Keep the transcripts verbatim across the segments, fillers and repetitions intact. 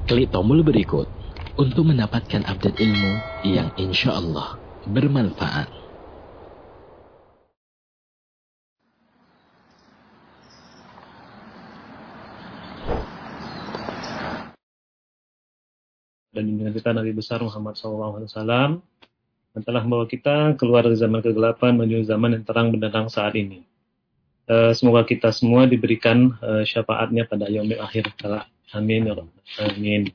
Klik tombol berikut untuk mendapatkan update ilmu yang insya Allah bermanfaat. Dan junjungan kita Nabi besar Muhammad shallallahu alaihi wasallam yang telah membawa kita keluar dari zaman kegelapan menuju zaman yang terang benderang saat ini. Uh, semoga kita semua diberikan uh, syafaatnya pada yaumil akhir. Amin ya rabbal alamin.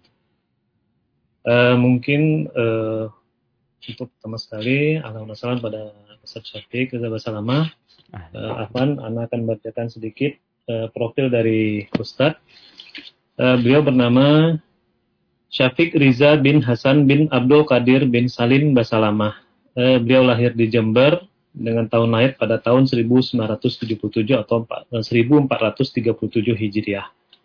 Uh, mungkin uh, untuk pertama sekali alhamdulillah salam pada Ustaz Syafiq Reza Basalamah. Uh, Afwan, Ana akan bacakan sedikit uh, profil dari Ustaz. Uh, beliau bernama Syafiq Riza bin Hasan bin Abdul Qadir bin Salim Basalamah. Uh, beliau lahir di Jember dengan tahun lahir pada tahun seribu sembilan ratus tujuh puluh tujuh atau seribu empat ratus tiga puluh tujuh Hijriah.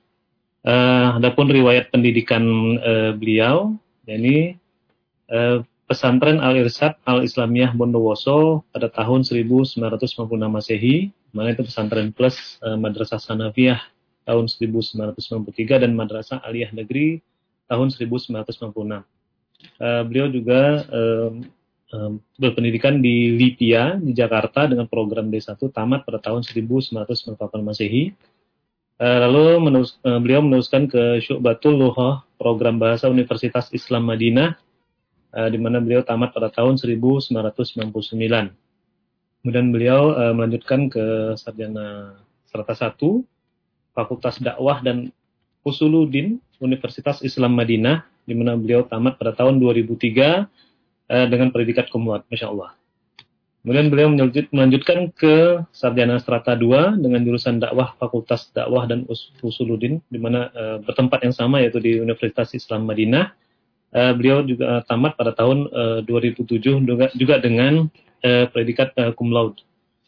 Uh, adapun riwayat pendidikan uh, beliau, yakni uh, pesantren Al-Irsyad Al-Islamiyah Bondowoso pada tahun seribu sembilan ratus sembilan puluh enam Masehi, mana itu pesantren plus uh, Madrasah Sanafiyah tahun seribu sembilan ratus sembilan puluh tiga dan Madrasah Aliyah Negeri tahun seribu sembilan ratus sembilan puluh enam. Uh, beliau juga uh, uh, berpendidikan di Lipia di Jakarta dengan program D satu tamat pada tahun seribu sembilan ratus sembilan puluh delapan Masehi. Uh, lalu menerus, uh, beliau meneruskan ke Syu'batul Lughah program bahasa Universitas Islam Madinah, uh, di mana beliau tamat pada tahun seribu sembilan ratus sembilan puluh sembilan. Kemudian beliau uh, melanjutkan ke sarjana serta satu Fakultas Dakwah dan Usuluddin Universitas Islam Madinah, di mana beliau tamat pada tahun dua ribu tiga uh, dengan predikat Qumlat, Masya Allah. Kemudian beliau melanjut, melanjutkan ke sarjana strata dua dengan jurusan dakwah Fakultas Dakwah dan Usuluddin, di mana uh, bertempat yang sama yaitu di Universitas Islam Madinah. Uh, beliau juga tamat pada tahun uh, dua ribu tujuh juga, juga dengan uh, predikat uh, cum laude.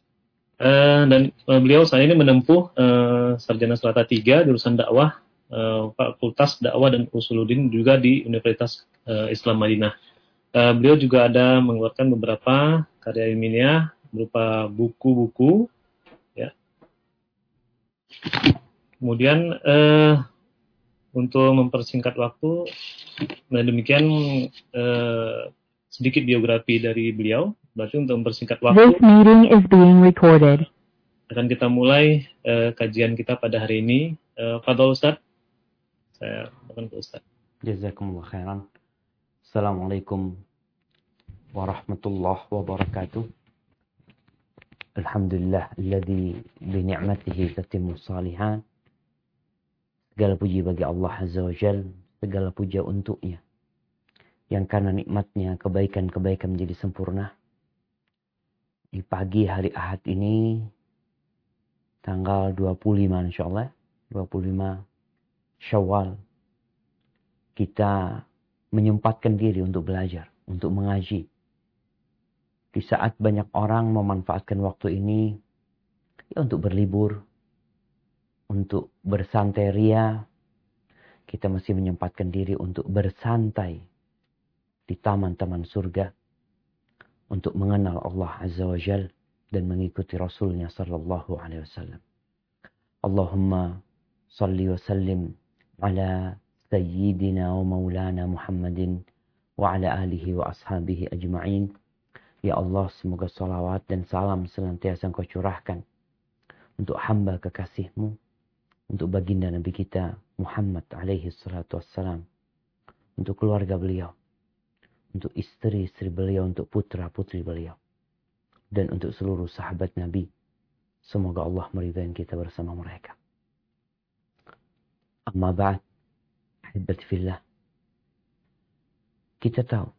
Uh, dan uh, beliau saat ini menempuh uh, sarjana strata tiga jurusan dakwah uh, Fakultas Dakwah dan Usuluddin juga di Universitas uh, Islam Madinah. Uh, beliau juga ada mengeluarkan beberapa karya ilmiah berupa buku-buku, ya. Kemudian uh, untuk mempersingkat waktu, nah demikian uh, sedikit biografi dari beliau. Berarti untuk mempersingkat waktu, This meeting is being recorded. Akan kita mulai uh, kajian kita pada hari ini. Uh, Fadhol Ustaz, saya akan ke Ustaz. Jazakumullah khairan. Assalamualaikum warahmatullahi wabarakatuh. Alhamdulillah alladzi bi ni'matihi tatimmu shalihan. Segala puji bagi Allah Azza wa Jalla, segala puja untuknya yang karena nikmatnya kebaikan-kebaikan menjadi sempurna. Di pagi hari Ahad ini tanggal dua puluh lima insyaallah, dua puluh lima Syawal, kita menyempatkan diri untuk belajar, untuk mengaji. Di saat banyak orang memanfaatkan waktu ini ya untuk berlibur, untuk bersantai ria, kita masih menyempatkan diri untuk bersantai di taman-taman surga, untuk mengenal Allah Azza wa Jal dan mengikuti Rasulnya Sallallahu Alaihi Wasallam. Allahumma salli wa sallim ala Sayyidina wa maulana Muhammadin wa ala alihi wa ashabihi ajma'in. Ya Allah, semoga salawat dan salam senantiasa Engkau curahkan untuk hamba kekasih-Mu, untuk baginda Nabi kita Muhammad alaihi salatu wassalam, untuk keluarga beliau, untuk istri-istri beliau, untuk putra-putri beliau, dan untuk seluruh sahabat Nabi. Semoga Allah meridai kita bersama mereka. Amma ba'd, ahibati fillah. Kita tahu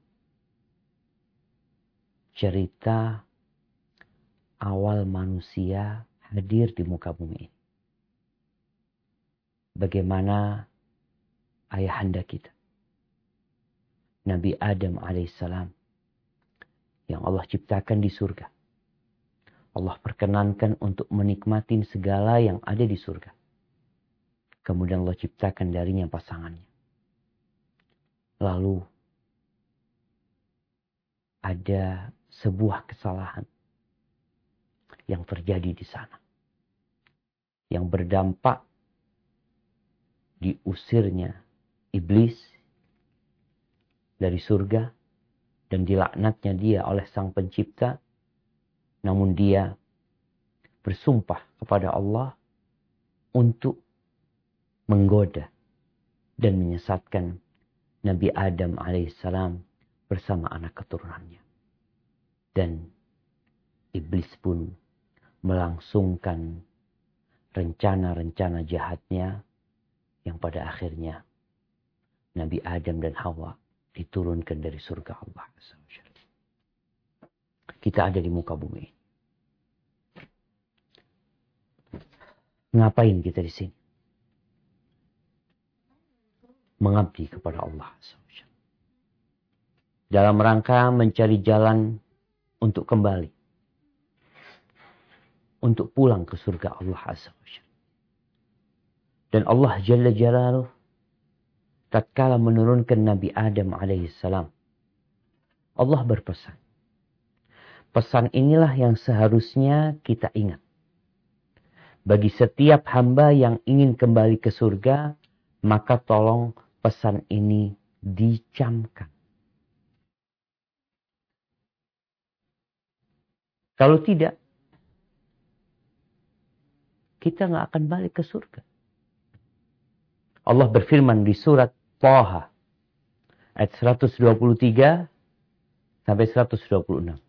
cerita awal manusia hadir di muka bumi ini. Bagaimana ayahanda kita, Nabi Adam alaihissalam, yang Allah ciptakan di surga. Allah perkenankan untuk menikmati segala yang ada di surga. Kemudian Allah ciptakan darinya pasangannya. Lalu ada sebuah kesalahan yang terjadi di sana, yang berdampak diusirnya iblis dari surga dan dilaknatnya dia oleh Sang Pencipta. Namun dia bersumpah kepada Allah untuk menggoda dan menyesatkan Nabi Adam alaihissalam bersama anak keturunannya. Dan iblis pun melangsungkan rencana-rencana jahatnya yang pada akhirnya Nabi Adam dan Hawa diturunkan dari surga Allah. Kita ada di muka bumi. Ngapain kita di sini? Mengabdi kepada Allah. Dalam rangka mencari jalan untuk kembali. Untuk pulang ke surga Allah Azza wa Jalla. Dan Allah Jalla Jalaluh tatkala menurunkan Nabi Adam alaihissalam, Allah berpesan. Pesan inilah yang seharusnya kita ingat. Bagi setiap hamba yang ingin kembali ke surga, maka tolong pesan ini dicamkan. Kalau tidak, kita nggak akan balik ke surga. Allah berfirman di surat Thaha ayat seratus dua puluh tiga sampai seratus dua puluh enam.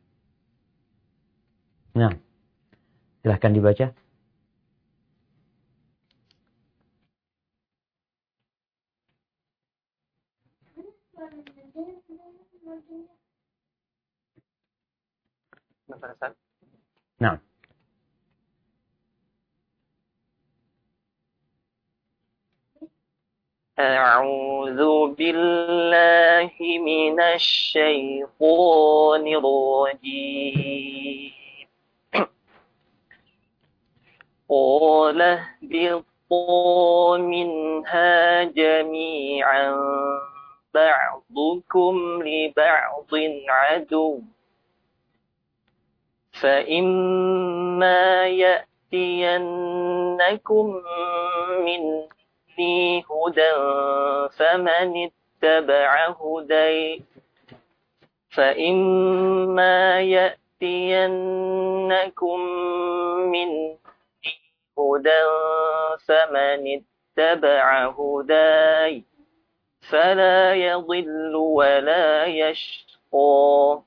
Nah, silahkan dibaca. Nah. أعوذ بالله من الشيطان الرجيم قال اهبطوا منها جميعا بعضكم لبعض عدو فإما يأتينكم من هدى فمن اتبع هدي فإما يأتينكم من هدى فمن اتبع هداي فلا يضل ولا يشقى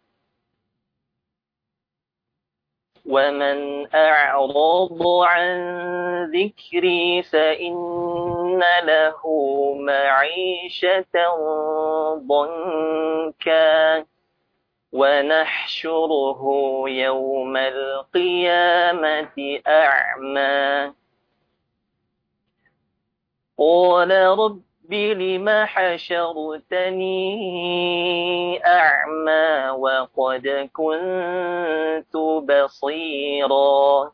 ومن أعرض عن ذكري فإن له معيشة ضنكا ونحشره يوم القيامة أعمى قال رب لم حشرتني أعمى وقد كنت بصيرا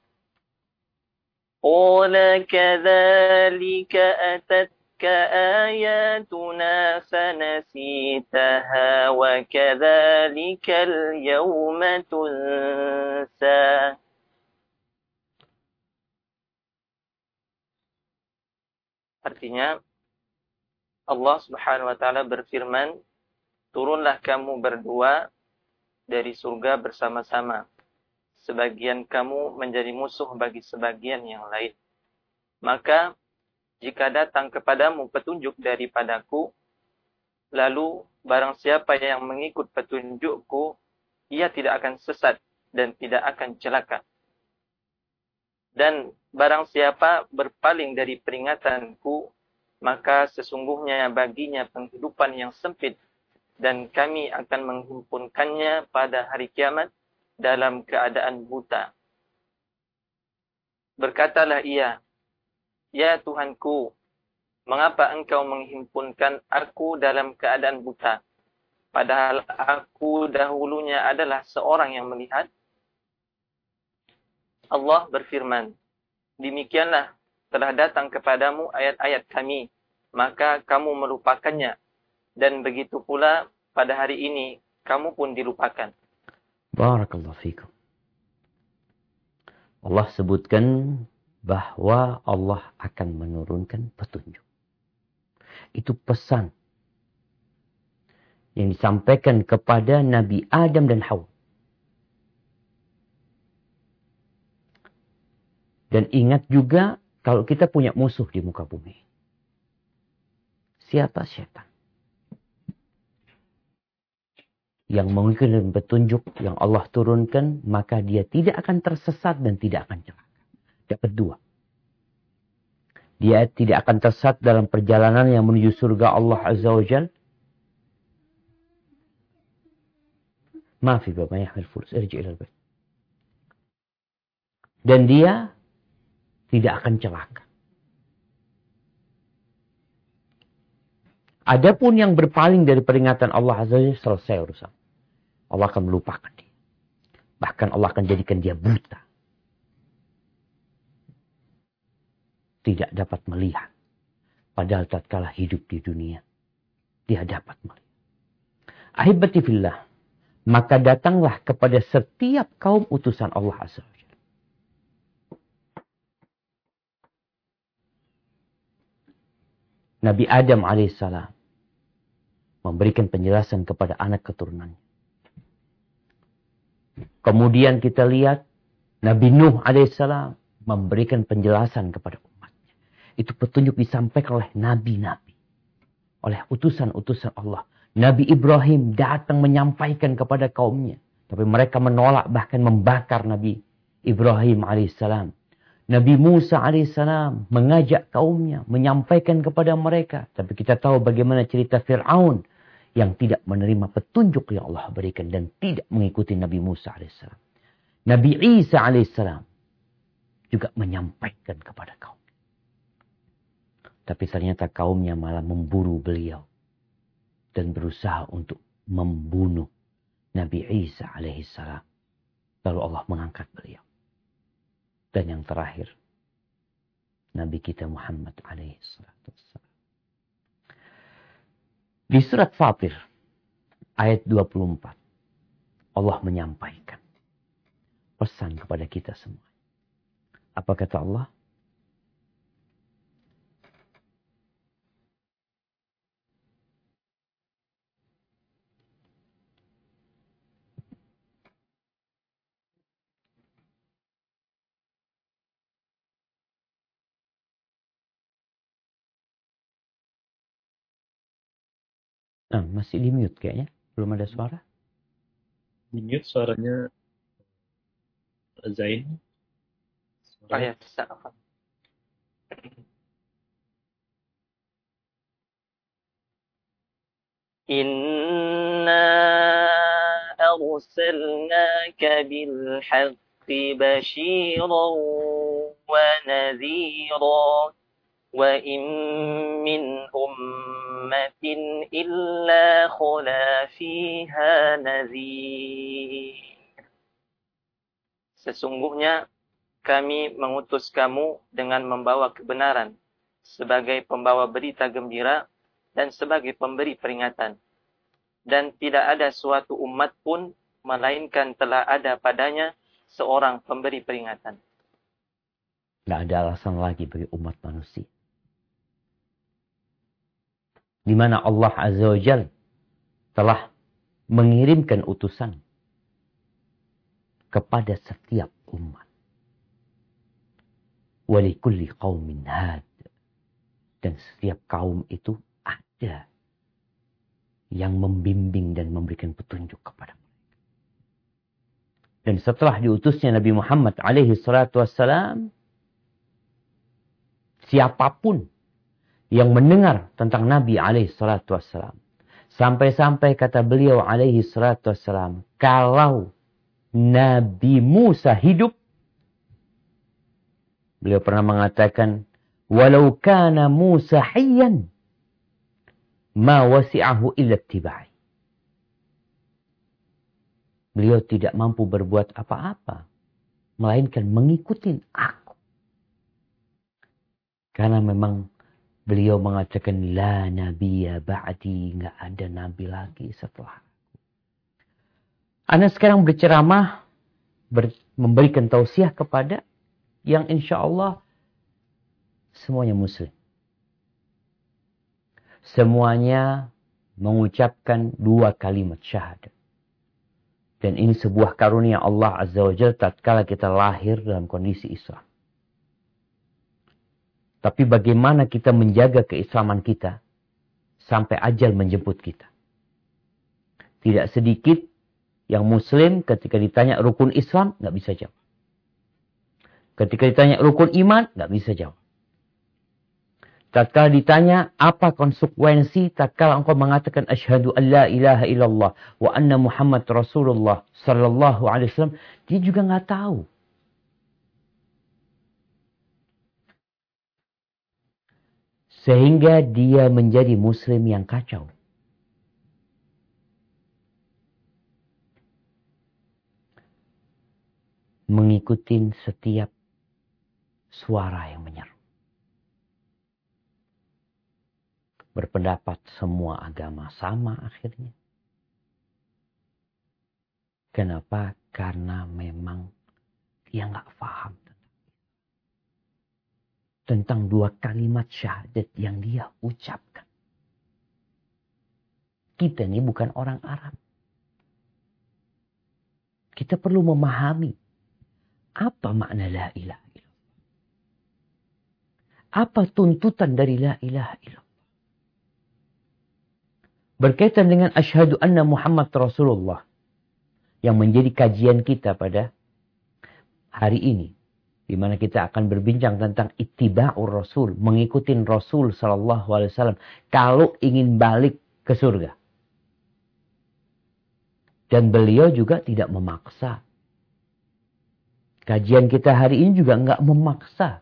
قال كذلك أتتك آياتنا فنسيتها وكذلك اليوم تنسى Artinya Allah Subhanahu wa taala berfirman, turunlah kamu berdua dari surga bersama-sama. Sebagian kamu menjadi musuh bagi sebagian yang lain. Maka jika datang kepadamu petunjuk daripadaku, lalu barang siapa yang mengikut petunjukku, ia tidak akan sesat dan tidak akan celaka. Dan barang siapa berpaling dari peringatanku, maka sesungguhnya baginya penghidupan yang sempit, dan kami akan menghimpunkannya pada hari kiamat dalam keadaan buta. Berkatalah ia, ya Tuhanku, mengapa engkau menghimpunkan aku dalam keadaan buta, padahal aku dahulunya adalah seorang yang melihat? Allah berfirman, demikianlah telah datang kepadamu ayat-ayat kami, maka kamu melupakannya, dan begitu pula pada hari ini kamu pun dilupakan. Barakallahu fikum. Allah sebutkan bahwa Allah akan menurunkan petunjuk. Itu pesan yang disampaikan kepada Nabi Adam dan Hawa. Dan ingat juga kalau kita punya musuh di muka bumi. Siapa? Syaitan. Yang mengikuti petunjuk yang Allah turunkan, maka dia tidak akan tersesat dan tidak akan celaka. Dapat dua. Dia tidak akan tersesat dalam perjalanan yang menuju surga Allah Azza wa Jalla. Maafi Bapak Yahmil Fulus, irji ilal bait. Dan dia tidak akan celaka. Adapun yang berpaling dari peringatan Allah Azza wa Jalla, selesai urusan. Allah akan melupakan dia. Bahkan Allah akan jadikan dia buta. Tidak dapat melihat. Padahal tatkala hidup di dunia, dia dapat melihat. Ahibati fillah. Maka datanglah kepada setiap kaum utusan Allah Azza wa Jalla. Nabi Adam alaihissalam memberikan penjelasan kepada anak keturunannya. Kemudian kita lihat Nabi Nuh alaihissalam memberikan penjelasan kepada umatnya. Itu petunjuk disampaikan oleh nabi-nabi. Oleh utusan-utusan Allah. Nabi Ibrahim datang menyampaikan kepada kaumnya. Tapi mereka menolak, bahkan membakar Nabi Ibrahim alaihissalam. Nabi Musa alaihissalam mengajak kaumnya, menyampaikan kepada mereka. Tapi kita tahu bagaimana cerita Fir'aun yang tidak menerima petunjuk yang Allah berikan dan tidak mengikuti Nabi Musa alaihissalam. Nabi Isa alaihissalam juga menyampaikan kepada kaum. Tapi ternyata kaumnya malah memburu beliau. Dan berusaha untuk membunuh Nabi Isa alaihissalam. Lalu Allah mengangkat beliau. Dan yang terakhir, Nabi kita Muhammad alaihissalam. Di surat Fatir, ayat dua puluh empat, Allah menyampaikan pesan kepada kita semua. Apa kata Allah? Nah, masih di mute kayaknya. Belum ada suara. Di mute suaranya Zain. Oh ya, bisa. Inna arsalnaka bil haqqi bashiran wa nadhira. وَإِن مِّنْ أُمَّةٍ إِلَّا خَلَا فِيهَا نَذِيرٌ. Sesungguhnya kami mengutus kamu dengan membawa kebenaran sebagai pembawa berita gembira dan sebagai pemberi peringatan. Dan tidak ada suatu umat pun melainkan telah ada padanya seorang pemberi peringatan. Tidak ada alasan lagi bagi umat manusia. Di mana Allah Azza wa Jalla telah mengirimkan utusan kepada setiap umat. Walikulli qaumin had. Dan setiap kaum itu ada yang membimbing dan memberikan petunjuk kepada mereka. Dan setelah diutusnya Nabi Muhammad alaihi salatu wassalam, siapapun yang mendengar tentang Nabi alaihi salatu wassalam. Sampai-sampai kata beliau alaihi salatu wassalam. Kalau Nabi Musa hidup. Beliau pernah mengatakan. Walau kana Musa hayyan. Ma wasi'ahu illa ittiba'i. Beliau tidak mampu berbuat apa-apa. Melainkan mengikuti aku. Karena memang beliau mengatakan, la nabiyya ba'di, enggak ada nabi lagi setelah aku. Ana sekarang berceramah, ber, memberikan tausiah kepada yang insya Allah semuanya muslim. Semuanya mengucapkan dua kalimat syahadat. Dan ini sebuah karunia Allah Azza wa Jalla tatkala kita lahir dalam kondisi Islam. Tapi bagaimana kita menjaga keislaman kita sampai ajal menjemput kita? Tidak sedikit yang muslim ketika ditanya rukun Islam, nggak bisa jawab. Ketika ditanya rukun iman, nggak bisa jawab. Tatkala ditanya apa konsekuensi tatkala engkau mengatakan asyhadu an la ilaha illallah wa anna Muhammad Rasulullah sallallahu alaihi wasallam, dia juga nggak tahu. Sehingga dia menjadi muslim yang kacau. Mengikuti setiap suara yang menyeru. Berpendapat semua agama sama akhirnya. Kenapa? Karena memang dia nggak paham tentang dua kalimat syahadat yang dia ucapkan. Kita ini bukan orang Arab. Kita perlu memahami apa makna la ilaha illallah. Apa tuntutan dari la ilaha illallah. Berkaitan dengan asyhadu anna Muhammad Rasulullah yang menjadi kajian kita pada hari ini, di mana kita akan berbincang tentang ittiba'ur Rasul, mengikuti Rasul sallallahu alaihi wasallam kalau ingin balik ke surga. Dan beliau juga tidak memaksa. Kajian kita hari ini juga enggak memaksa.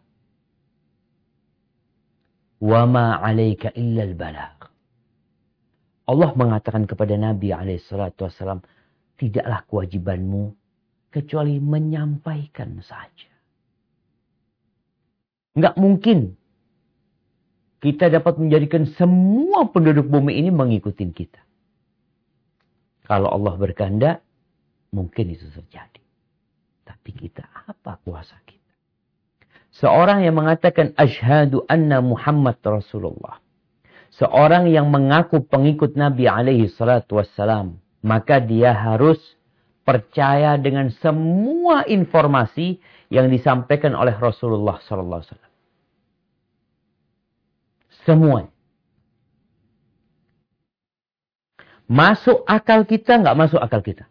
Wa ma 'alaika illal balagh. Allah mengatakan kepada Nabi alaihi salatu wasallam, tidaklah kewajibanmu kecuali menyampaikan saja. Enggak mungkin kita dapat menjadikan semua penduduk bumi ini mengikuti kita. Kalau Allah berkehendak, mungkin itu terjadi. Tapi kita, apa kuasa kita? Seorang yang mengatakan asyhadu anna Muhammad Rasulullah. Seorang yang mengaku pengikut Nabi alaihi salatu wassalam. Maka dia harus percaya dengan semua informasi yang disampaikan oleh Rasulullah sallallahu alaihi wasallam. Semua. Masuk akal kita, nggak masuk akal kita.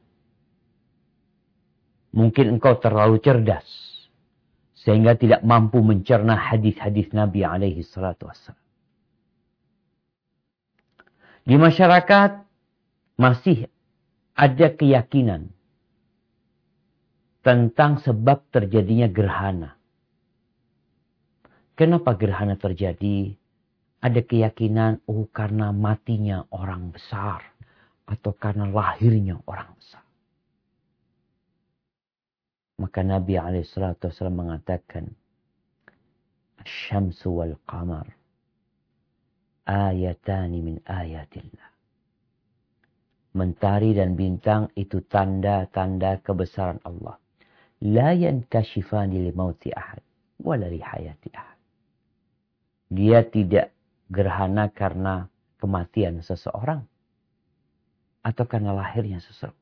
Mungkin engkau terlalu cerdas. Sehingga tidak mampu mencerna hadis-hadis Nabi alaihi salatu wassalam. Di masyarakat masih ada keyakinan tentang sebab terjadinya gerhana. Kenapa gerhana terjadi? Ada keyakinan, oh karena matinya orang besar. Atau karena lahirnya orang besar. Maka Nabi alaihi salatu wasallam mengatakan, Asy-syamsu wal qamar ayatani min ayatillah. Mentari dan bintang itu tanda-tanda kebesaran Allah. La yankashifani li mauti ahad wala li hayati ahad. Dia tidak gerhana karena kematian seseorang atau karena lahirnya seseorang.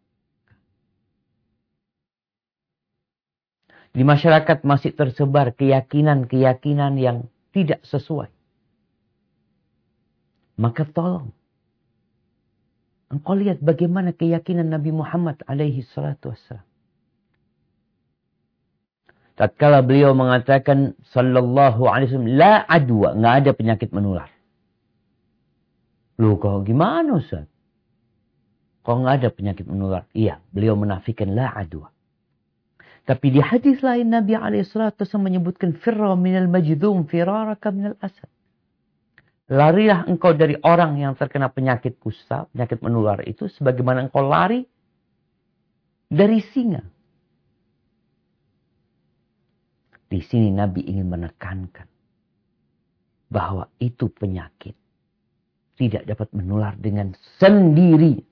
Di masyarakat masih tersebar keyakinan-keyakinan yang tidak sesuai. Maka tolong. Engkau lihat bagaimana keyakinan Nabi Muhammad alaihi salatu wassalam. Tatkala beliau mengatakan sallallahu alaihi wasallam, la adwa, enggak ada penyakit menular. Loh kok gimana Ustaz? Kok enggak ada penyakit menular? Iya, beliau menafikan la adwa. Tapi di hadis lain Nabi alaihi salatu wasallam menyebutkan firra minal majdum firaraka minal asad. Larilah engkau dari orang yang terkena penyakit kusta, penyakit menular itu, sebagaimana engkau lari dari singa. Di sini Nabi ingin menekankan bahwa itu penyakit tidak dapat menular dengan sendiri.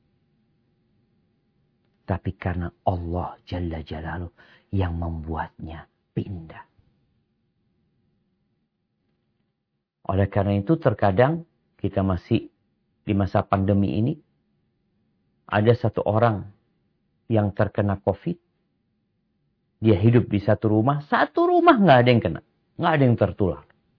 Tapi karena Allah Jalla Jalaluh yang membuatnya pindah. Oleh karena itu terkadang kita masih di masa pandemi ini, ada satu orang yang terkena COVID. Dia hidup di satu rumah, satu rumah nggak ada yang kena, nggak ada yang tertular.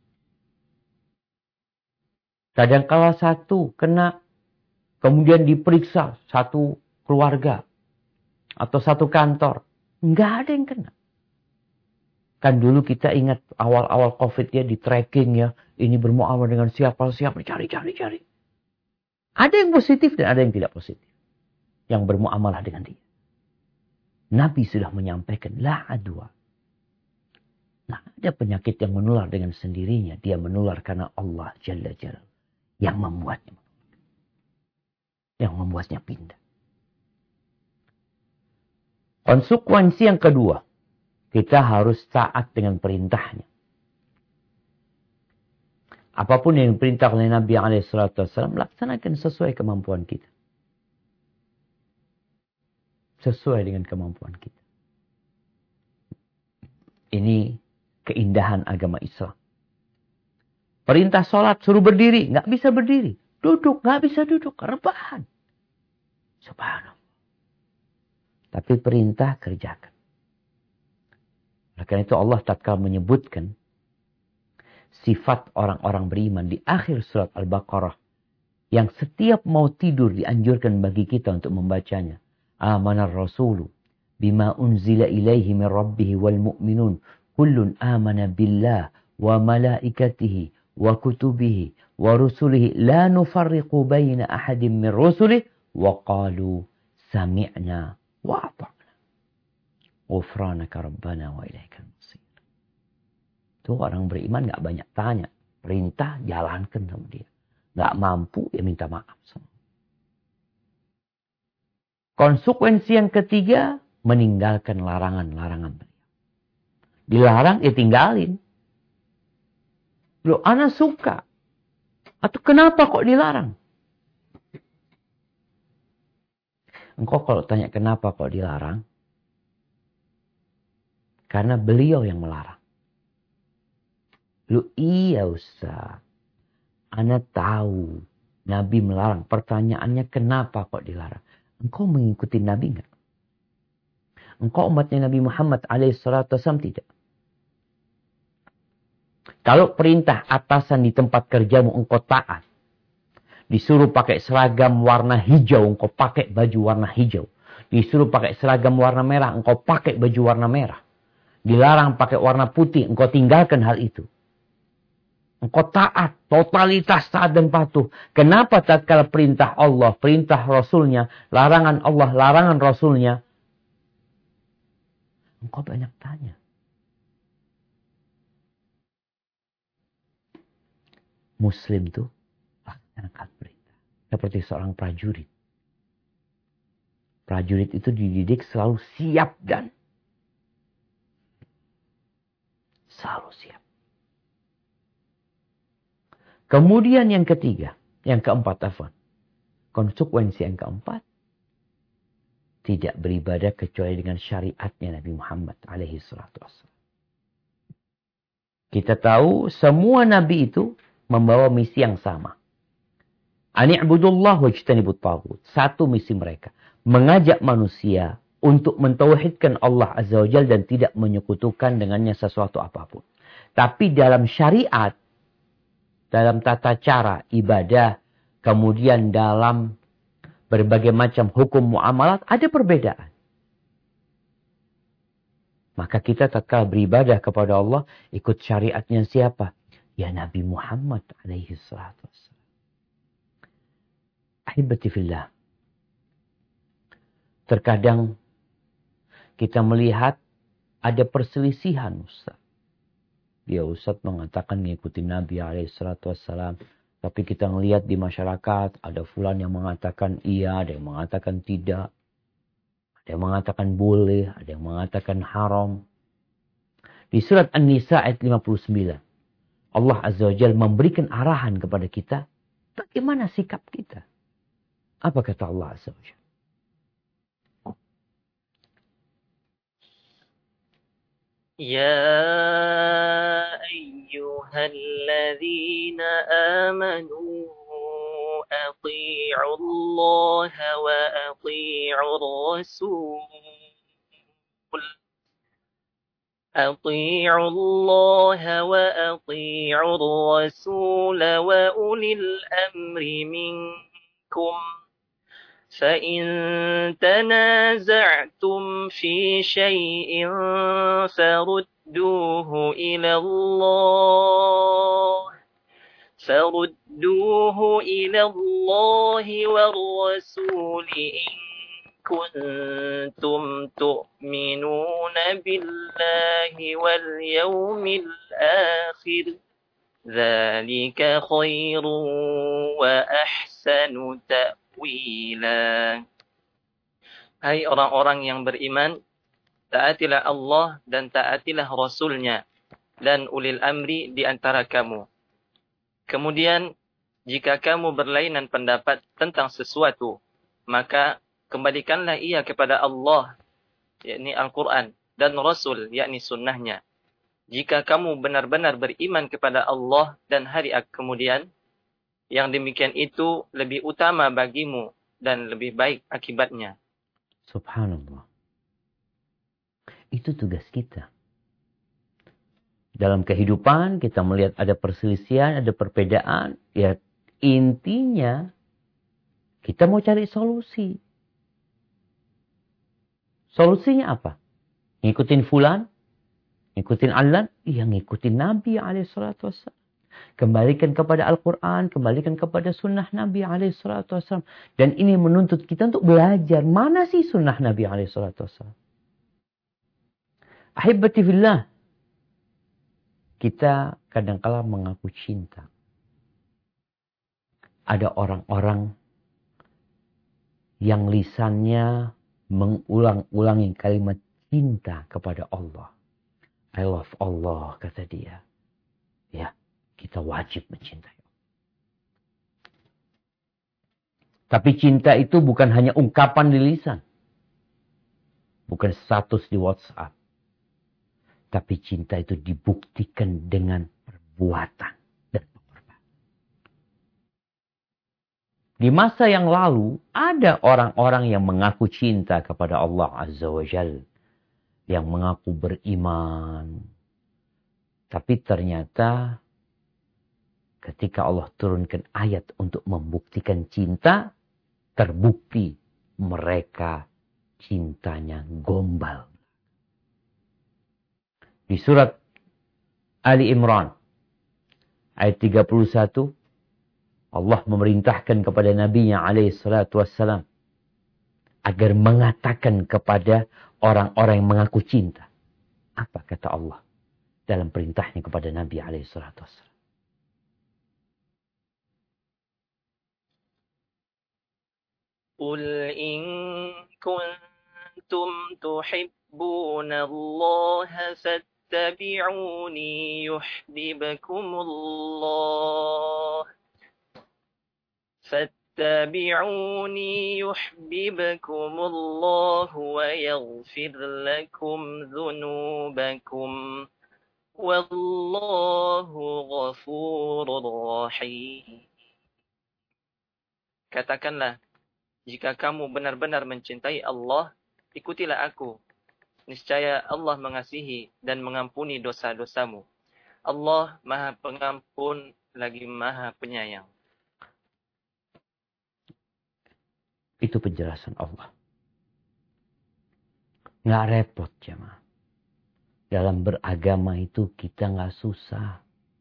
Kadang-kala satu kena, kemudian diperiksa satu keluarga atau satu kantor, nggak ada yang kena. Kan dulu kita ingat awal-awal COVID ya, di tracking ya, ini bermuamalah dengan siapa siapa, cari cari cari. Ada yang positif dan ada yang tidak positif, yang bermuamalah dengan dia. Nabi sudah menyampaikan, la adwa. Nah, ada penyakit yang menular dengan sendirinya. Dia menular karena Allah Jalla Jalla yang membuatnya. Yang membuatnya pindah. Konsekuensi yang kedua, kita harus taat dengan perintahnya. Apapun yang diperintah oleh Nabi shallallahu alaihi wasallam, laksanakan sesuai kemampuan kita. Sesuai dengan kemampuan kita. Ini keindahan agama Islam. Perintah sholat, suruh berdiri. Nggak bisa berdiri. Duduk, nggak bisa duduk. Rebahan. Subhanallah. Tapi perintah kerjakan. Oleh karena itu Allah tatkala menyebutkan sifat orang-orang beriman di akhir surat Al-Baqarah. Yang setiap mau tidur dianjurkan bagi kita untuk membacanya. Amanar rasulu bima unzila ilaihi min rabbihi wal mu'minun. Kullun amana billah wa malaikatihi wa kutubihi wa rusulihi la nufarriqu baina ahadim min rusulihi wa qalu sami'na wa ata'na ghufranaka rabbana wa ilaikal masir. Tuh orang beriman gak banyak tanya, perintah jalankan sama dia. Gak mampu ya minta maaf sama. Konsekuensi yang ketiga, meninggalkan larangan-larangan beliau. Dilarang ya tinggalin. Loh, ana suka. Atau kenapa kok dilarang? Engkau kalau tanya kenapa kok dilarang, karena beliau yang melarang. Lu iya Ustaz. Ana tahu Nabi melarang. Pertanyaannya kenapa kok dilarang? Engkau mengikuti Nabi enggak? Engkau umatnya Nabi Muhammad alaihi salatu wasallam tidak? Kalau perintah atasan di tempat kerjamu engkau taat. Disuruh pakai seragam warna hijau, engkau pakai baju warna hijau. Disuruh pakai seragam warna merah, engkau pakai baju warna merah. Dilarang pakai warna putih, engkau tinggalkan hal itu. Engkau taat, totalitas taat dan patuh. Kenapa tatkala perintah Allah, perintah Rasulnya, larangan Allah, larangan Rasulnya, engkau banyak tanya. Muslim tuh laksanakan perintah. Seperti seorang prajurit. Prajurit itu dididik selalu siap dan selalu siap. Kemudian yang ketiga, yang keempat afwan. Konsekuensi yang keempat, tidak beribadah kecuali dengan syariatnya Nabi Muhammad alaihi salatu wassalam. Kita tahu semua nabi itu membawa misi yang sama. Ani'budullah wajtanibut taghut. Satu misi mereka, mengajak manusia untuk mentauhidkan Allah Azza wa Jalla dan tidak menyekutukan dengannya sesuatu apapun. Tapi dalam syariat, dalam tata cara ibadah, kemudian dalam berbagai macam hukum muamalat ada perbedaan. Maka kita tatkala beribadah kepada Allah ikut syariatnya siapa? Ya Nabi Muhammad alaihi salatu wassalam. Ahibati fillah. Terkadang kita melihat ada perselisihan Ustaz. Ya Ustaz mengatakan mengikuti Nabi alaihi salatu wassalam. Tapi kita melihat di masyarakat ada fulan yang mengatakan iya, ada yang mengatakan tidak. Ada yang mengatakan boleh, ada yang mengatakan haram. Di surat An-Nisa ayat lima puluh sembilan. Allah Azza wa Jalla memberikan arahan kepada kita. Bagaimana sikap kita? Apa kata Allah Azza wa Jalla? يا أيها الذين آمنوا أطيعوا الله وأطيعوا الرسول أطيعوا الله وأطيعوا الرسول وأولي الأمر منكم فإن تنازعتم في شيء فردوه إلى الله فردوه إلى الله والرسول إن كنتم تؤمنون بالله واليوم الآخر ذلك خير وأحسن تأويلا. Hai orang-orang yang beriman, taatilah Allah dan taatilah Rasul-Nya dan ulil amri di antara kamu. Kemudian, jika kamu berlainan pendapat tentang sesuatu, maka kembalikanlah ia kepada Allah, yakni Al-Quran, dan Rasul, yakni sunnahnya. Jika kamu benar-benar beriman kepada Allah dan hari kemudian, yang demikian itu lebih utama bagimu dan lebih baik akibatnya. Subhanallah. Itu tugas kita. Dalam kehidupan kita melihat ada perselisihan, ada perbedaan. Ya intinya kita mau cari solusi. Solusinya apa? Ngikutin fulan? Ngikutin Allah? Iya, ngikutin Nabi alaihi salatu wassalam. Kembalikan kepada Al-Quran, kembalikan kepada sunnah Nabi alaihi salatu wassalam. Dan ini menuntut kita untuk belajar. Mana sih sunnah Nabi alaihi salatu wassalam? Ahibati fillah. Kita kadang-kala mengaku cinta. Ada orang-orang yang lisannya mengulang-ulangi kalimat cinta kepada Allah. I love Allah, kata dia. Ya, kita wajib mencintai. Tapi cinta itu bukan hanya ungkapan di lisan. Bukan status di WhatsApp. Tapi cinta itu dibuktikan dengan perbuatan dan pengorbanan. Di masa yang lalu, ada orang-orang yang mengaku cinta kepada Allah Azza wa Jalla. Yang mengaku beriman. Tapi ternyata ketika Allah turunkan ayat untuk membuktikan cinta, terbukti mereka cintanya gombal. Di surat Ali Imran ayat tiga puluh satu, Allah memerintahkan kepada Nabi-Nya alaihi salatu wassalam agar mengatakan kepada orang-orang yang mengaku cinta. Apa kata Allah dalam perintahnya kepada Nabi alaihi salatu wassalam? Qul in kuntum tuhibbuna Allah fattabi'uni yuhibbukumullah fattabi'uni yuhibbukumullah wa yaghfir lakum dhunubakum wallahu ghafurur rahim. Katakanlah, jika kamu benar-benar mencintai Allah, ikutilah aku. Niscaya Allah mengasihi dan mengampuni dosa-dosamu. Allah Maha Pengampun lagi Maha Penyayang. Itu penjelasan Allah. Nggak repot, jemaah. Dalam beragama itu kita nggak susah.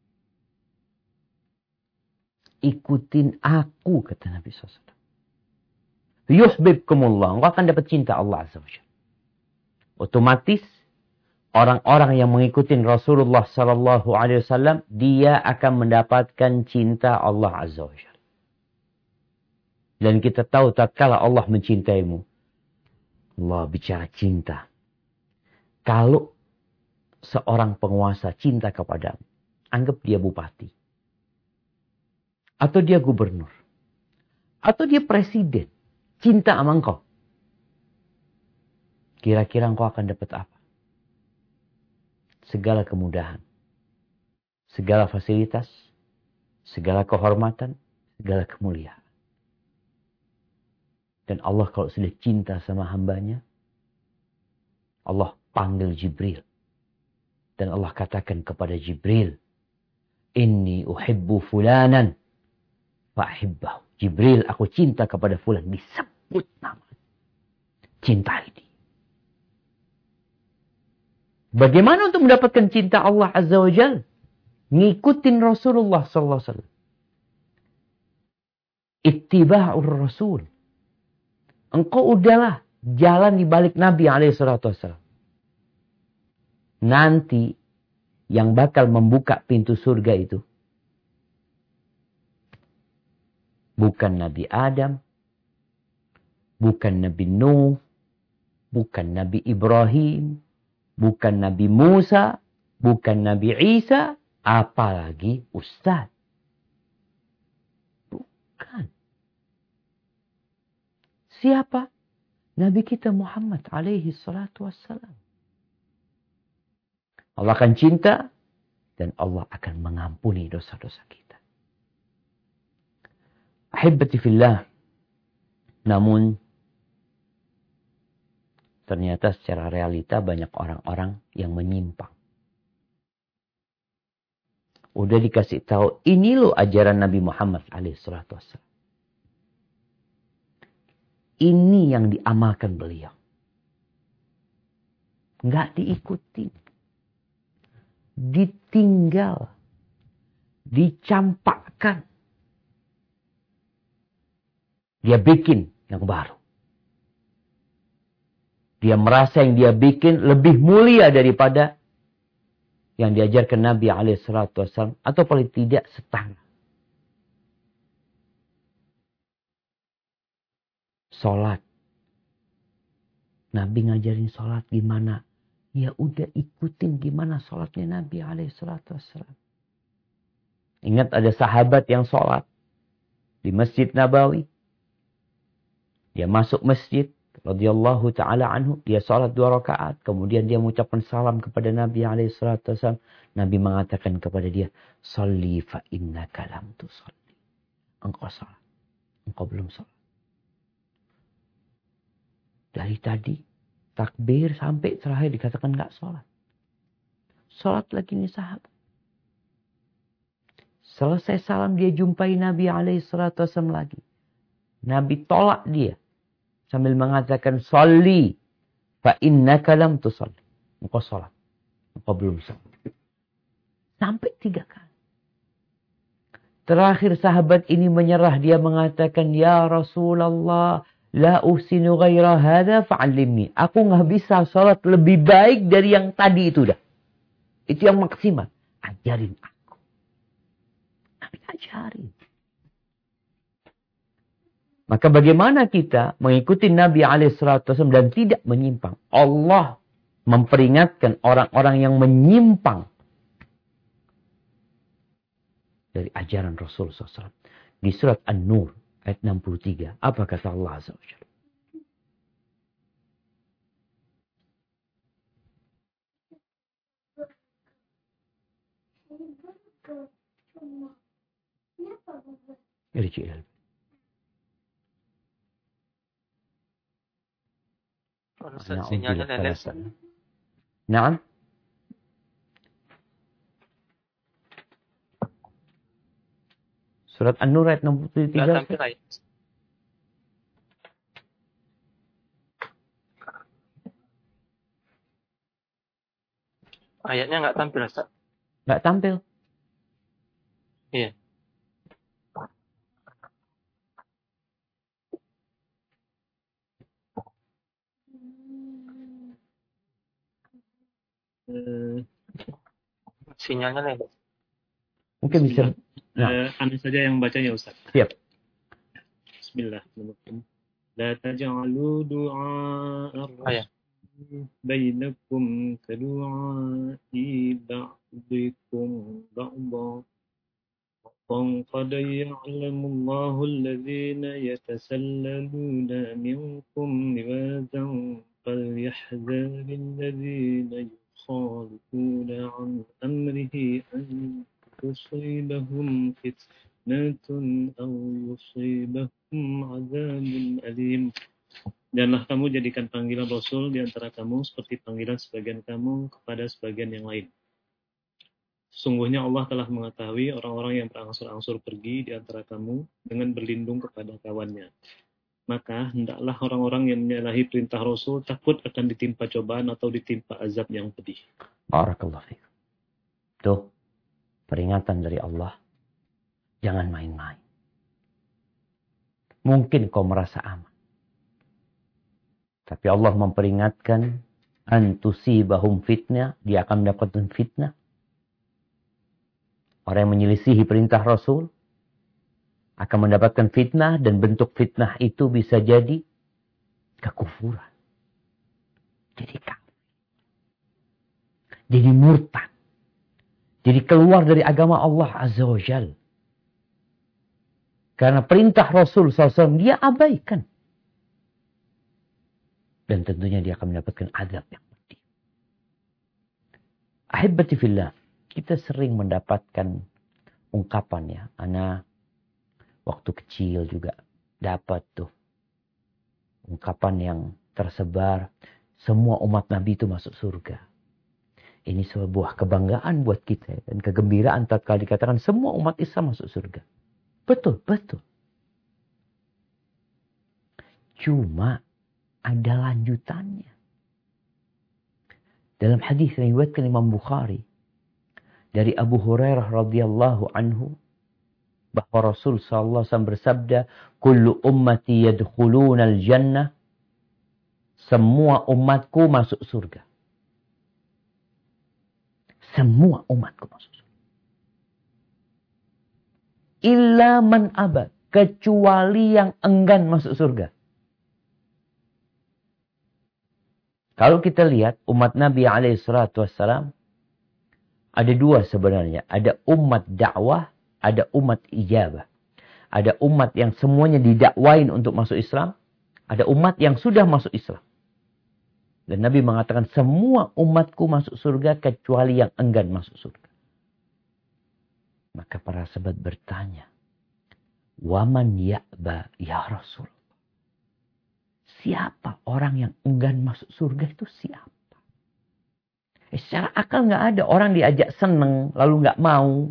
Ikutin aku, kata Nabi shallallahu alaihi wasallam. Yuhibbukumullah. Engkau akan dapat cinta Allah Azza wa Jalla. Otomatis orang-orang yang mengikuti Rasulullah sallallahu alaihi wasallam, dia akan mendapatkan cinta Allah Azza wa Jalla. Dan kita tahu tatkala Allah mencintaimu, Allah bicara cinta. Kalau seorang penguasa cinta kepadamu, anggap dia bupati. Atau dia gubernur. Atau dia presiden. Cinta sama engkau. Kira-kira engkau akan dapat apa? Segala kemudahan. Segala fasilitas. Segala kehormatan. Segala kemuliaan. Dan Allah kalau sudah cinta sama hambanya, Allah panggil Jibril. Dan Allah katakan kepada Jibril, Inni uhibbu fulanan fa'ahibbahu. Jibril, aku cinta kepada fulan. Disebut nama. Cintai dia. Bagaimana untuk mendapatkan cinta Allah Azza wa Jalla? Ngikutin Rasulullah sallallahu alaihi wasallam. Ittiba'ur Rasul. Engkau udahlah jalan di balik Nabi alaihi salatu wasallam. Nanti yang bakal membuka pintu surga itu bukan Nabi Adam, bukan Nabi Nuh, bukan Nabi Ibrahim, bukan Nabi Musa, bukan Nabi Isa, apalagi Ustaz. Bukan. Siapa? Nabi kita Muhammad alaihi salatu wassalam. Allah akan cinta dan Allah akan mengampuni dosa-dosa kita. Ahibbati fillah. Namun ternyata secara realita banyak orang-orang yang menyimpang. Udah dikasih tahu, ini loh ajaran Nabi Muhammad alaihi salatu wassalam. Ini yang diamalkan beliau. Nggak diikuti. Ditinggal. Dicampakkan. Dia bikin yang baru. Dia merasa yang dia bikin lebih mulia daripada yang diajarkan Nabi alaihi salatu wassalam. Atau paling tidak setengah. Sholat. Nabi ngajarin sholat gimana? Ya udah ikutin gimana sholatnya Nabi alaihi salatu wassalam. Ingat ada sahabat yang sholat di Masjid Nabawi. Dia masuk masjid. Radhiyallahu ta'ala anhu. Dia sholat dua rakaat. Kemudian dia mengucapkan salam kepada Nabi alaihi salatu wassalam. Nabi mengatakan kepada dia. Salli fa innaka lam tusalli. Engkau sholat. Engkau belum sholat. Dari tadi, takbir sampai terakhir dikatakan enggak sholat. Sholat lagi nih sahabat. Selesai salam dia jumpai Nabi alaihi salatu wasallam lagi. Nabi tolak dia. Sambil mengatakan, Salli, fa innaka lam tusalli. Engkau sholat. Engkau belum sholat. Sampai tiga kali. Terakhir sahabat ini menyerah. Dia mengatakan, Ya Rasulullah, La uhsinu ghaira hadha fa'allimni. Aku nggak bisa sholat lebih baik dari yang tadi itu dah. Itu yang maksimal. Ajarin aku. Nabi ajarin. Maka bagaimana kita mengikuti Nabi alaihi salatu wasallam dan tidak menyimpang? Allah memperingatkan orang-orang yang menyimpang dari ajaran Rasul sallallahu alaihi wasallam. Di surat An-Nur. Ayat enam puluh tiga. Apa kata Allah Azza wa Jalla? Irji ilmi. Sinyalnya leles. Naam. Surat An-Nur ayat enam puluh tiga. Nggak tampil ayat. Ayatnya nggak tampil, Ustaz. Nggak tampil. Iya. Eh, Sinyalnya leles. Mungkin bisa. Nah. eh, Anda saja yang bacanya Ustaz. Siap. Bismillahirrahmanirrahim. La taj'alu du'a Ayat. ar-rasul bainakum kadu'a'i ba'dikum ba'da. وقد يعلم الله الذين يتسللون منكم لواذا فليحذر الذين يخالفون عن أمره أن تصيبهم فتنة فتنة أو يصيبهم عذاب أليم. Janganlah kamu jadikan panggilan Rasul di antara kamu seperti panggilan sebagian kamu kepada sebagian yang lain. Sesungguhnya Allah telah mengetahui orang-orang yang berangsur-angsur pergi di antara kamu dengan berlindung kepada kawannya. Maka hendaklah orang-orang yang menyalahi perintah Rasul takut akan ditimpa cobaan atau ditimpa azab yang pedih. Barakallahu fiik. Tuh, peringatan dari Allah. Jangan main-main. Mungkin kau merasa aman. Tapi Allah memperingatkan, antusibahum fitnah, dia akan mendapatkan fitnah. Orang yang menyelisihi perintah Rasul akan mendapatkan fitnah, dan bentuk fitnah itu bisa jadi kekufuran. Jadi kafir. Jadi murtad. Jadi keluar dari agama Allah Azza wa Jalla. Karena perintah Rasul shallallahu alaihi wasallam dia abaikan. Dan tentunya dia akan mendapatkan azab yang pedih. Ahibati fillah, kita sering mendapatkan ungkapan ya. Ana waktu kecil juga dapat tuh ungkapan yang tersebar. Semua umat Nabi itu masuk surga. Ini sebuah kebanggaan buat kita. Dan kegembiraan tatkala dikatakan semua umat Islam masuk surga. Betul, betul. Cuma ada lanjutannya. Dalam hadis yang diriwayatkan Imam Bukhari dari Abu Hurairah radhiyallahu anhu bahwa Rasul sallallahu alaihi wasallam bersabda, "Kullu ummati yadkhuluna al-jannah." Semua umatku masuk surga. Semua umatku masuk surga. Illa man aba, kecuali yang enggan masuk surga. Kalau kita lihat umat Nabi alaihi salatu wassalam, ada dua sebenarnya. Ada umat dakwah, ada umat ijabah. Ada umat yang semuanya didakwain untuk masuk Islam. Ada umat yang sudah masuk Islam. Dan Nabi mengatakan semua umatku masuk surga kecuali yang enggan masuk surga. Maka para sahabat bertanya, "Waman ya'ba ya Rasul?" Siapa orang yang enggan masuk surga itu siapa? Eh, secara akal nggak ada orang diajak seneng lalu nggak mau.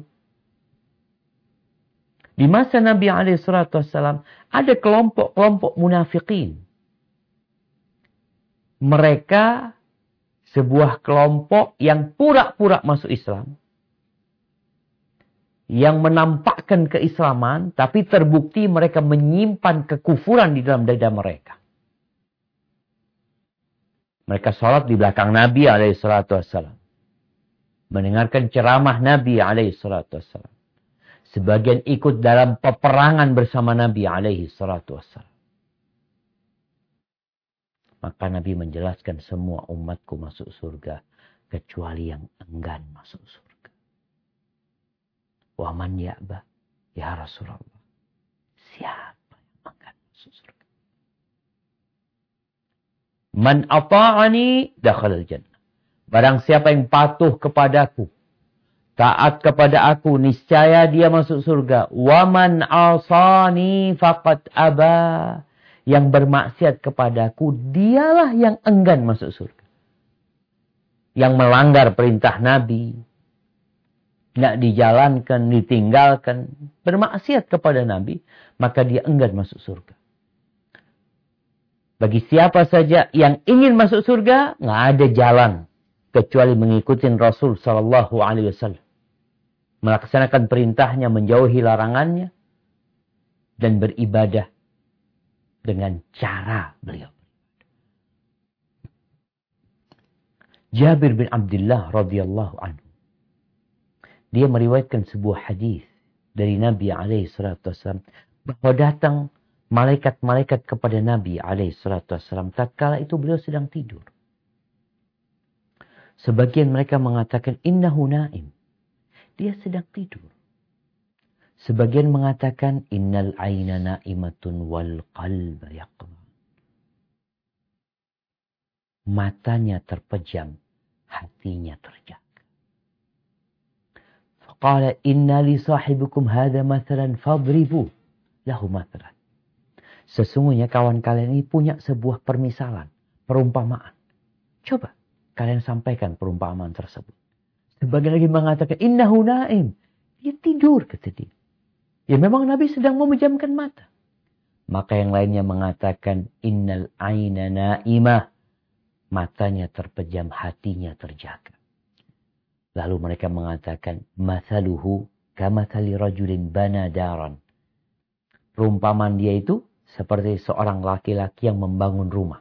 Di masa Nabi alaihi salatu wassalam ada kelompok-kelompok munafikin. Mereka sebuah kelompok yang pura-pura masuk Islam. Yang menampakkan keislaman tapi terbukti mereka menyimpan kekufuran di dalam dada mereka. Mereka sholat di belakang Nabi alaihi salatu wassalam. Mendengarkan ceramah Nabi alaihi salatu wassalam. Sebagian ikut dalam peperangan bersama Nabi alaihi salatu wassalam. Maka Nabi menjelaskan semua umatku masuk surga. Kecuali yang enggan masuk surga. Wa man ya'ba ya Rasulullah. Siapa yang enggan masuk surga? Man ata'ani dakhalal jannah. Barang siapa yang patuh kepadaku, taat kepada aku, niscaya dia masuk surga. Wa man asani faqad aba. Yang bermaksiat kepadaku, dialah yang enggan masuk surga. Yang melanggar perintah Nabi, nggak dijalankan, ditinggalkan, bermaksiat kepada Nabi, maka dia enggan masuk surga. Bagi siapa saja yang ingin masuk surga, nggak ada jalan kecuali mengikuti Rasul Sallallahu Alaihi Wasallam, melaksanakan perintahnya, menjauhi larangannya, dan beribadah dengan cara beliau. Jabir bin Abdullah radhiyallahu anhu, dia meriwayatkan sebuah hadis dari Nabi Alaihi Wasallam bahwa datang malaikat-malaikat kepada Nabi alaihi salatu wassalam tatkala itu beliau sedang tidur. Sebagian mereka mengatakan innahu naim. Dia sedang tidur. Sebagian mengatakan innal aina naimatun wal qalba yaqma. Matanya terpejam, hatinya terjaga. Qala inna li sahibikum hadha mathalan fadribu lahu mathalan. Sesungguhnya kawan kalian ini punya sebuah permisalan, perumpamaan. Coba kalian sampaikan perumpamaan tersebut. Sebagian lagi mengatakan innahu naim. Dia tidur, kata dia. Ya memang Nabi sedang memejamkan mata. Maka yang lainnya mengatakan innal aina naimah. Matanya terpejam, hatinya terjaga. Lalu mereka mengatakan mathaluhu kamathali rajulin bana daran. Perumpamaan dia itu seperti seorang laki-laki yang membangun rumah.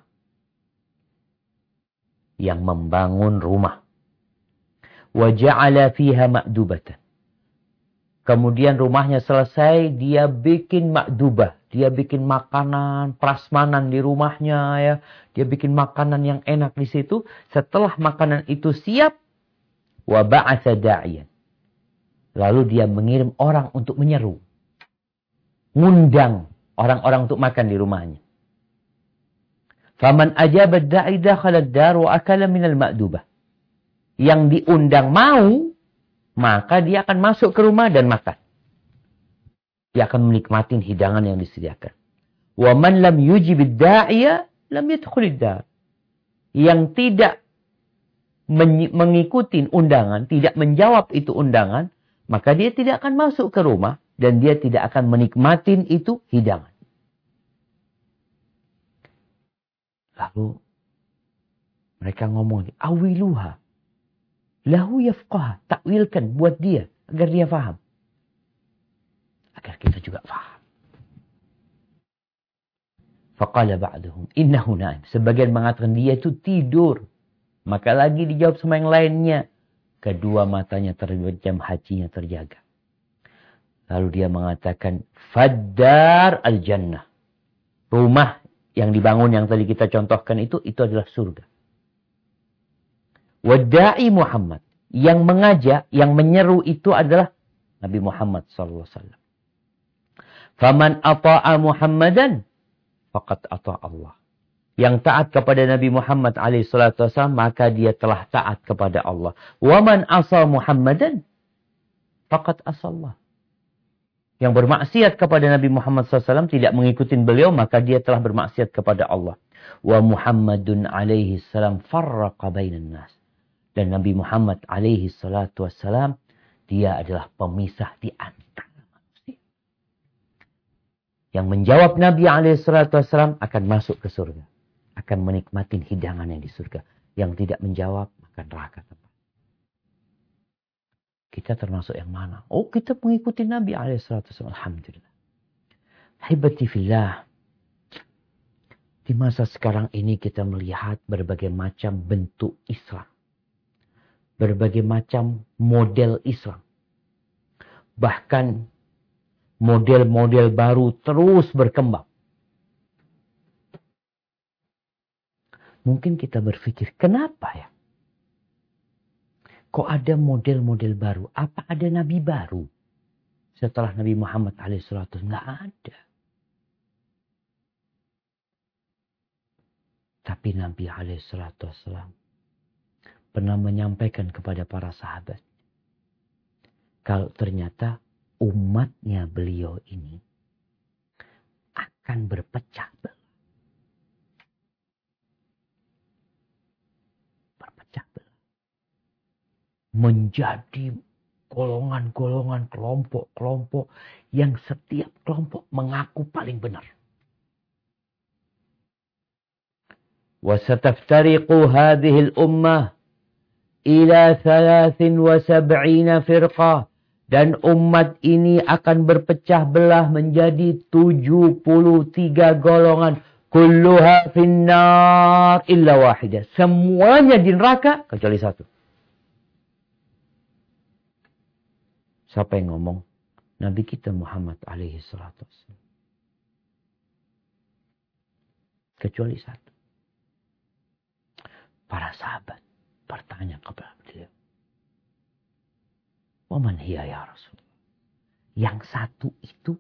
Yang membangun rumah. Wa ja'ala fiha ma'dubatan. Kemudian rumahnya selesai, dia bikin ma'dubah. Dia bikin makanan, prasmanan di rumahnya ya. Dia bikin makanan yang enak di situ. Setelah makanan itu siap, wa ba'atha da'iyan. Lalu dia mengirim orang untuk menyeru. Ngundang orang-orang untuk makan di rumahnya. Faman ajaba da'i dakhala ad-dar wa akala minal ma'dubah. Yang diundang mau, maka dia akan masuk ke rumah dan makan. Dia akan menikmati hidangan yang disediakan. Wa man lam yujib ad-da'iya lam yadkhul ad-dar. Yang tidak mengikuti undangan, tidak menjawab itu undangan, maka dia tidak akan masuk ke rumah dan dia tidak akan menikmati itu hidangan. Lalu mereka ngomong, awiluha, lahu yafqah, takwilkan buat dia agar dia faham, agar kita juga faham. Faqala ba'duhum innahu na'im. Sebagian mengatakan dia itu tidur. Maka lagi dijawab sama yang lainnya, kedua matanya terpejam, hatinya terjaga. Lalu dia mengatakan faddar al-jannah. Rumah yang dibangun yang tadi kita contohkan itu, itu adalah surga. Wada'i Muhammad. Yang mengajak, yang menyeru itu adalah Nabi Muhammad sallallahu alaihi wasallam. Faman ata'a Muhammadan, faqad ata'a Allah. Yang taat kepada Nabi Muhammad alaihi salatu wasallam, maka dia telah taat kepada Allah. Waman asa Muhammadan, faqad asa Allah. Yang bermaksiat kepada Nabi Muhammad sallallahu alaihi wasallam, tidak mengikuti beliau, maka dia telah bermaksiat kepada Allah. Wa Muhammadun alaihi salam farraqa bainan nas. Dan Nabi Muhammad alaihi salatu wassalam, dia adalah pemisah di antara manusia. Yang menjawab Nabi alaihi salatu wassalam akan masuk ke surga. Akan menikmati hidangan yang di surga. Yang tidak menjawab, akan neraka. Kita termasuk yang mana? Oh, kita mengikuti Nabi alaihi salatu wassalam. Alhamdulillah. Hibati fillah. Di masa sekarang ini kita melihat berbagai macam bentuk Islam. Berbagai macam model Islam. Bahkan model-model baru terus berkembang. Mungkin kita berpikir, kenapa ya? Kok ada model-model baru? Apa ada Nabi baru? Setelah Nabi Muhammad alaihi salatu wasallam? Nggak ada. Tapi Nabi alaihi salatu wasallam pernah menyampaikan kepada para sahabat, kalau ternyata umatnya beliau ini akan berpecah belah. Berpecah belah. Menjadi golongan-golongan, kelompok-kelompok yang setiap kelompok mengaku paling benar. وَسَتَفْتَرِقُ هَذِهِ الْأُمَّةِ إِلَى ثَلَاثٍ وَسَبْعِينَ فِرْقَةٍ. Dan umat ini akan berpecah belah menjadi tujuh puluh tiga golongan. Kulluha finnar illa wahidah. Semuanya di neraka kecuali satu. Siapa yang ngomong? Nabi kita Muhammad alaihi salatu wassalam. Kecuali satu. Para sahabat bertanya kepada beliau, "Waman hiya ya Rasulullah?" Yang satu itu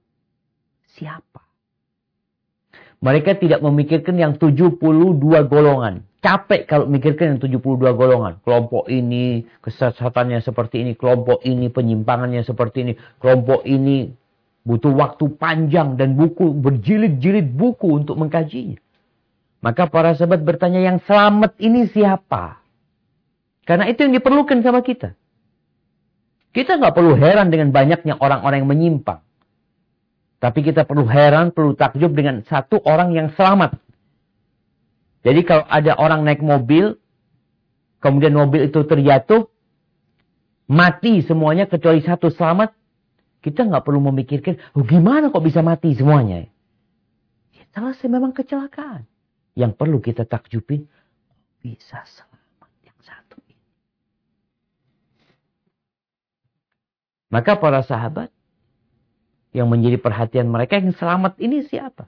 siapa? Mereka tidak memikirkan yang tujuh puluh dua golongan. capek kalau mikirkan yang tujuh puluh dua golongan. Kelompok ini kesesatannya seperti ini, kelompok ini penyimpangannya seperti ini, kelompok ini butuh waktu panjang dan buku berjilid-jilid buku untuk mengkajinya. Maka para sahabat bertanya, yang selamat ini siapa? Karena itu yang diperlukan sama kita. Kita nggak perlu heran dengan banyaknya orang-orang yang menyimpang. Tapi kita perlu heran, perlu takjub dengan satu orang yang selamat. Jadi kalau ada orang naik mobil, kemudian mobil itu terjatuh, mati semuanya kecuali satu selamat, kita nggak perlu memikirkan, oh gimana kok bisa mati semuanya? Ya selesai memang kecelakaan. Yang perlu kita takjubin, bisa selamat yang satu ini. Maka para sahabat, yang menjadi perhatian mereka, yang selamat ini siapa?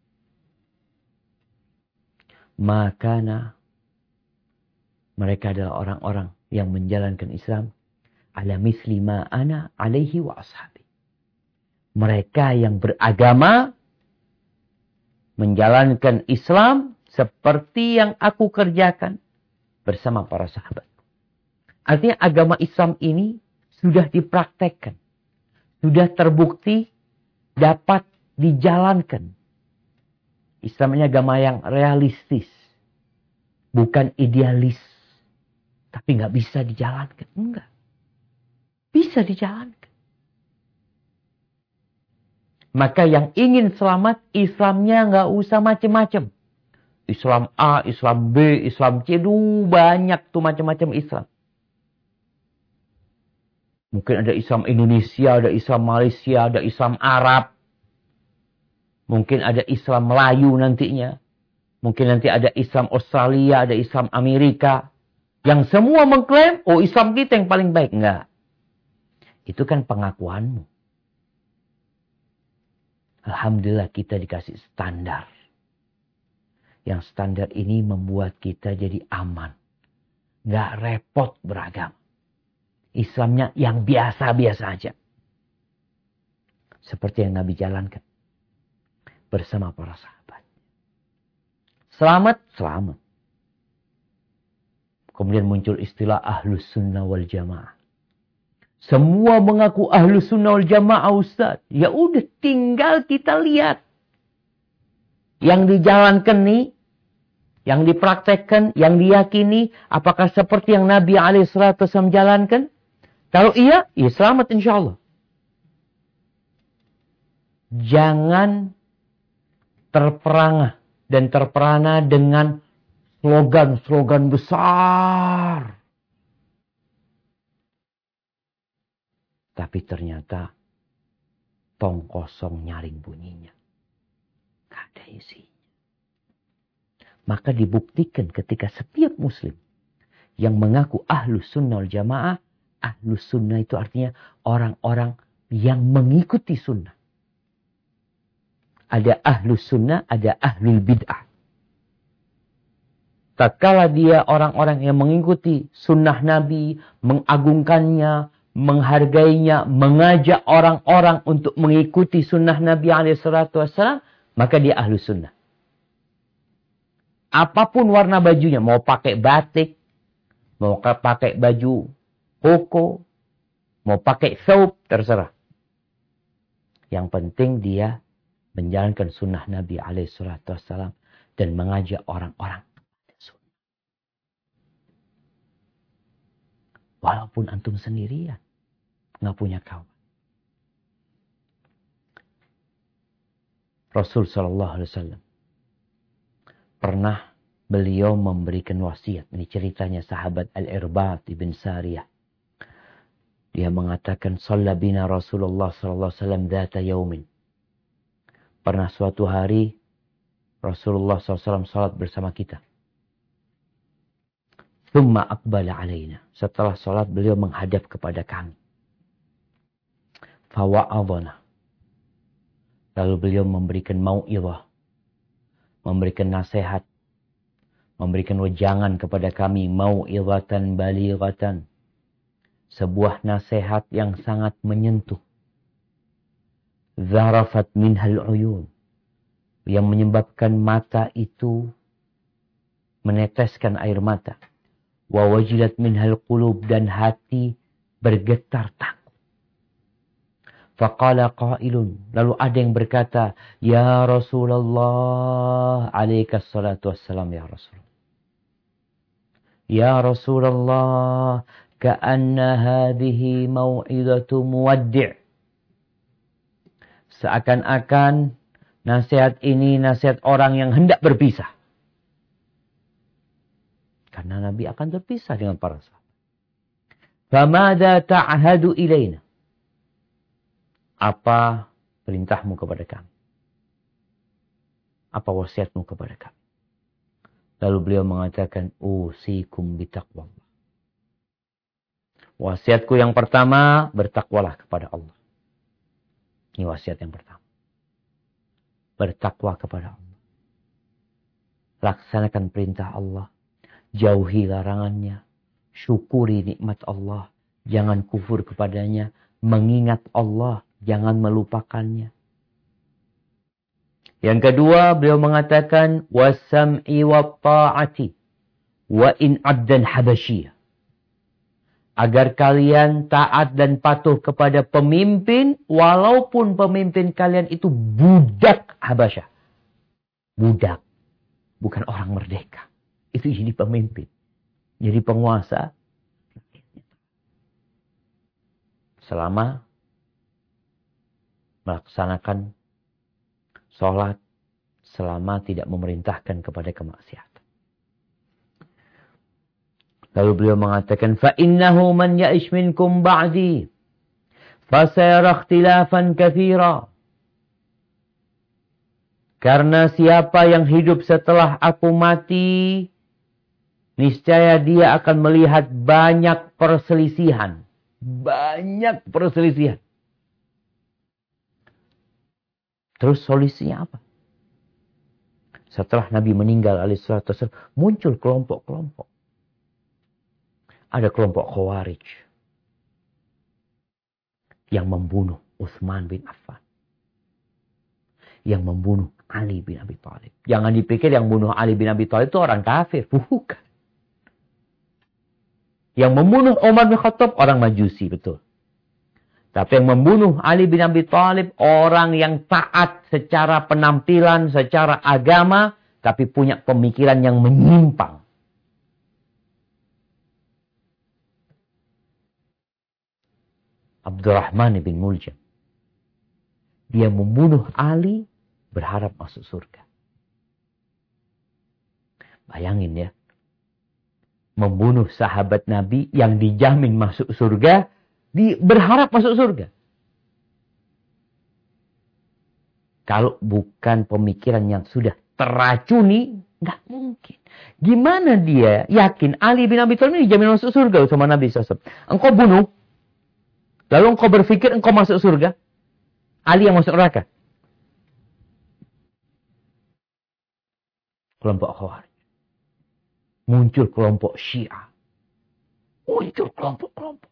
Makana mereka adalah orang-orang yang menjalankan Islam ala misli ma ana alaihi wa ashabi. Mereka yang beragama menjalankan Islam seperti yang aku kerjakan bersama para sahabat. Artinya agama Islam ini sudah dipraktekkan. Sudah terbukti dapat dijalankan. Islam ini agama yang realistis. Bukan idealis. Tapi nggak bisa dijalankan. Enggak. Bisa dijalankan. Maka yang ingin selamat, Islamnya nggak usah macam-macam. Islam A, Islam B, Islam C. Duh, banyak tuh macam-macam Islam. Mungkin ada Islam Indonesia, ada Islam Malaysia, ada Islam Arab. Mungkin ada Islam Melayu nantinya. Mungkin nanti ada Islam Australia, ada Islam Amerika. Yang semua mengklaim, oh Islam kita yang paling baik. Enggak. Itu kan pengakuanmu. Alhamdulillah kita dikasih standar. Yang standar ini membuat kita jadi aman. Enggak repot beragama. Islamnya yang biasa-biasa aja. Seperti yang Nabi jalankan. Bersama para sahabat. Selamat, selamat. Kemudian muncul istilah Ahlus Sunnah wal Jamaah. Semua mengaku Ahlus Sunnah wal Jamaah, Ustaz. Ya udah, tinggal kita lihat. Yang dijalankan nih, yang dipraktekkan, yang diyakini, apakah seperti yang Nabi alaihi salatu wasallam jalankan? Kalau iya, ya selamat insya Allah. Jangan terperangah dan terperana dengan slogan-slogan besar. Tapi ternyata tong kosong nyaring bunyinya. Gak ada isinya. Maka dibuktikan ketika setiap muslim yang mengaku Ahlus Sunnah wal Jamaah, Ahlus Sunnah itu artinya orang-orang yang mengikuti sunnah. Ada Ahlus Sunnah, ada Ahlul Bid'ah. Tatkala dia orang-orang yang mengikuti sunnah Nabi, mengagungkannya, menghargainya, mengajak orang-orang untuk mengikuti sunnah Nabi alaihi salatu wasallam, maka dia Ahlus Sunnah. Apapun warna bajunya, mau pakai batik, mau pakai baju koko, mau pakai thawb, terserah. Yang penting dia menjalankan sunnah Nabi alaihi salatu wassalam dan mengajak orang-orang kepada sunnah. Walaupun antum sendirian, nggak punya kawan. Rasul sallallahu alaihi wasallam pernah beliau memberikan wasiat. Ini ceritanya sahabat Al-Irbad ibn Sariyah. Dia mengatakan, "Shalla bina Rasulullah sallallahu alaihi wasallam dzata yaumin." Pernah suatu hari Rasulullah sallallahu alaihi wasallam salat bersama kita. Tsumma aqbala alaina. Setelah salat beliau menghadap kepada kami. Fawa'adhana. Lalu beliau memberikan mau'izah, memberikan nasihat, memberikan wejangan kepada kami, mau'izatan balighatan. Sebuah nasihat yang sangat menyentuh. Zarafat minhal uyun. Yang menyebabkan mata itu meneteskan air mata. Wa wajilat minhal qulub, dan hati bergetar takut. Faqala qailun, lalu ada yang berkata, ya Rasulullah, alaikas salatu wassalam ya Rasulullah. Ya Rasulullah, ka'anna hadhihi mau'idatu muwaddi'. Seakan-akan nasihat ini nasihat orang yang hendak berpisah. Karena Nabi akan terpisah dengan para sahabat. Famada ta'hadu ilaina. Apa perintahmu kepada kami? Apa wasiatmu kepada kami? Lalu beliau mengatakan, usikum bitaqwallah. Wasiatku yang pertama, bertakwalah kepada Allah. Ini wasiat yang pertama. Bertakwa kepada Allah. Laksanakan perintah Allah. Jauhi larangannya. Syukuri nikmat Allah. Jangan kufur kepadanya. Mengingat Allah. Jangan melupakannya. Yang kedua, beliau mengatakan, wasam'i wa ta'ati wa in abdan habasyiyah. Agar kalian taat dan patuh kepada pemimpin, walaupun pemimpin kalian itu budak Habasyah. Budak. Bukan orang merdeka. Itu jadi pemimpin. Jadi penguasa. Selama melaksanakan sholat, selama tidak memerintahkan kepada kemaksiatan. Lalu beliau mengatakan, فَإِنَّهُ مَنْ يَعِشْ مِنْكُمْ بَعْدِي فَسَيَرَى اخْتِلَافًا كَثِيرًا. Karena siapa yang hidup setelah aku mati, niscaya dia akan melihat banyak perselisihan. Banyak perselisihan. Terus solusinya apa? Setelah Nabi meninggal alaihi salatu wasallam, muncul kelompok-kelompok. Ada kelompok Khawarij yang membunuh Utsman bin Affan. Yang membunuh Ali bin Abi Thalib. Jangan dipikir yang membunuh Ali bin Abi Thalib itu orang kafir. Bukan. Yang membunuh Umar bin Khattab orang Majusi, betul. Tapi yang membunuh Ali bin Abi Thalib orang yang taat secara penampilan, secara agama, tapi punya pemikiran yang menyimpang. Abdurrahman bin Muljam. Dia membunuh Ali berharap masuk surga. Bayangin ya. Membunuh sahabat Nabi yang dijamin masuk surga. Di, berharap masuk surga. Kalau bukan pemikiran yang sudah teracuni, nggak mungkin. Gimana dia yakin Ali bin Abi Thalib ini dijamin masuk surga sama Nabi shallallahu alaihi wasallam? Engkau bunuh. Lalu engkau berpikir engkau masuk surga. Ali yang masuk neraka. Kelompok Khawarij. Muncul kelompok Syiah. Muncul kelompok-kelompok.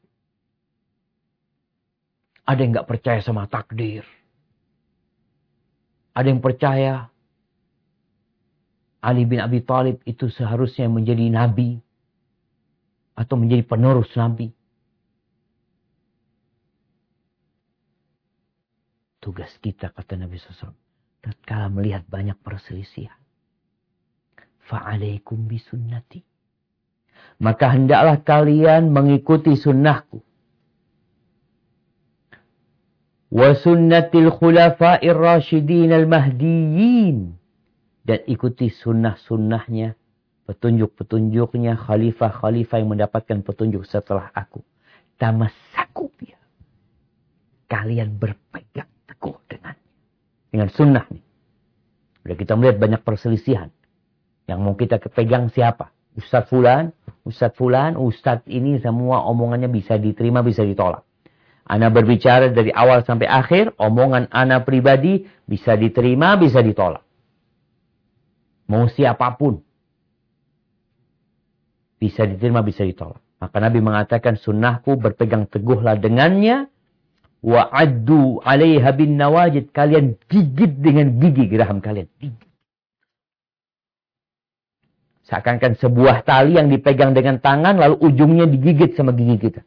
Ada yang nggak percaya sama takdir. Ada yang percaya Ali bin Abi Thalib itu seharusnya menjadi nabi. Atau menjadi penerus nabi. Tugas kita, kata Nabi shallallahu alaihi wasallam, tatkala melihat banyak perselisihan, fa'alaikum bisunnati, maka hendaklah kalian mengikuti sunnahku, wa sunnatil khulafa'ir rasyidin al-mahdiyyin, dan ikuti sunnah-sunnahnya, petunjuk-petunjuknya, khalifah-khalifah yang mendapatkan petunjuk setelah aku. Tamassaku biha, kalian berpegang teguh dengan dengan sunnah nih. Udah kita melihat banyak perselisihan. Yang mau kita pegang siapa? Ustadz Fulan, Ustadz Fulan, Ustadz ini semua omongannya bisa diterima, bisa ditolak. Ana berbicara dari awal sampai akhir, omongan ana pribadi bisa diterima, bisa ditolak. Mau siapapun. Bisa diterima, bisa ditolak. Maka Nabi mengatakan sunnahku berpegang teguhlah dengannya. Wa'addu alaiha bin nawajid. Kalian gigit dengan gigi geraham kalian. Gigit. Seakan-akan sebuah tali yang dipegang dengan tangan lalu ujungnya digigit sama gigi kita.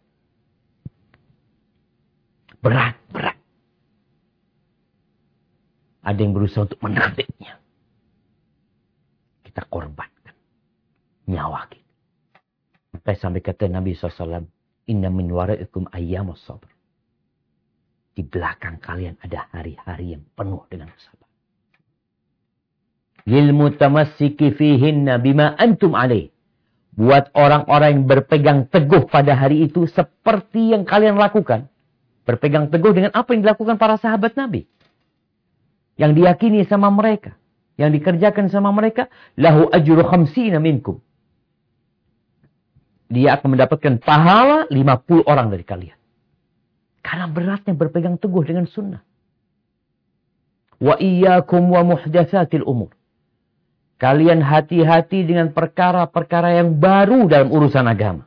Berat, berat. Ada yang berusaha untuk menariknya. Kita korbankan nyawa kita. Maka sampai kata Nabi shallallahu alaihi wasallam, inna min waraikum ayyamus sabr. Di belakang kalian ada hari-hari yang penuh dengan sabar. Lil mutamassiki fihinna bima antum alaih. Buat orang-orang yang berpegang teguh pada hari itu seperti yang kalian lakukan. Berpegang teguh dengan apa yang dilakukan para sahabat Nabi. Yang diyakini sama mereka. Yang dikerjakan sama mereka. Lahu ajru khamsina minkum. Dia akan mendapatkan pahala lima puluh orang dari kalian. Karena beratnya berpegang teguh dengan sunnah. Wa iyyakum wa muhdatsatil umur. Kalian hati-hati dengan perkara-perkara yang baru dalam urusan agama.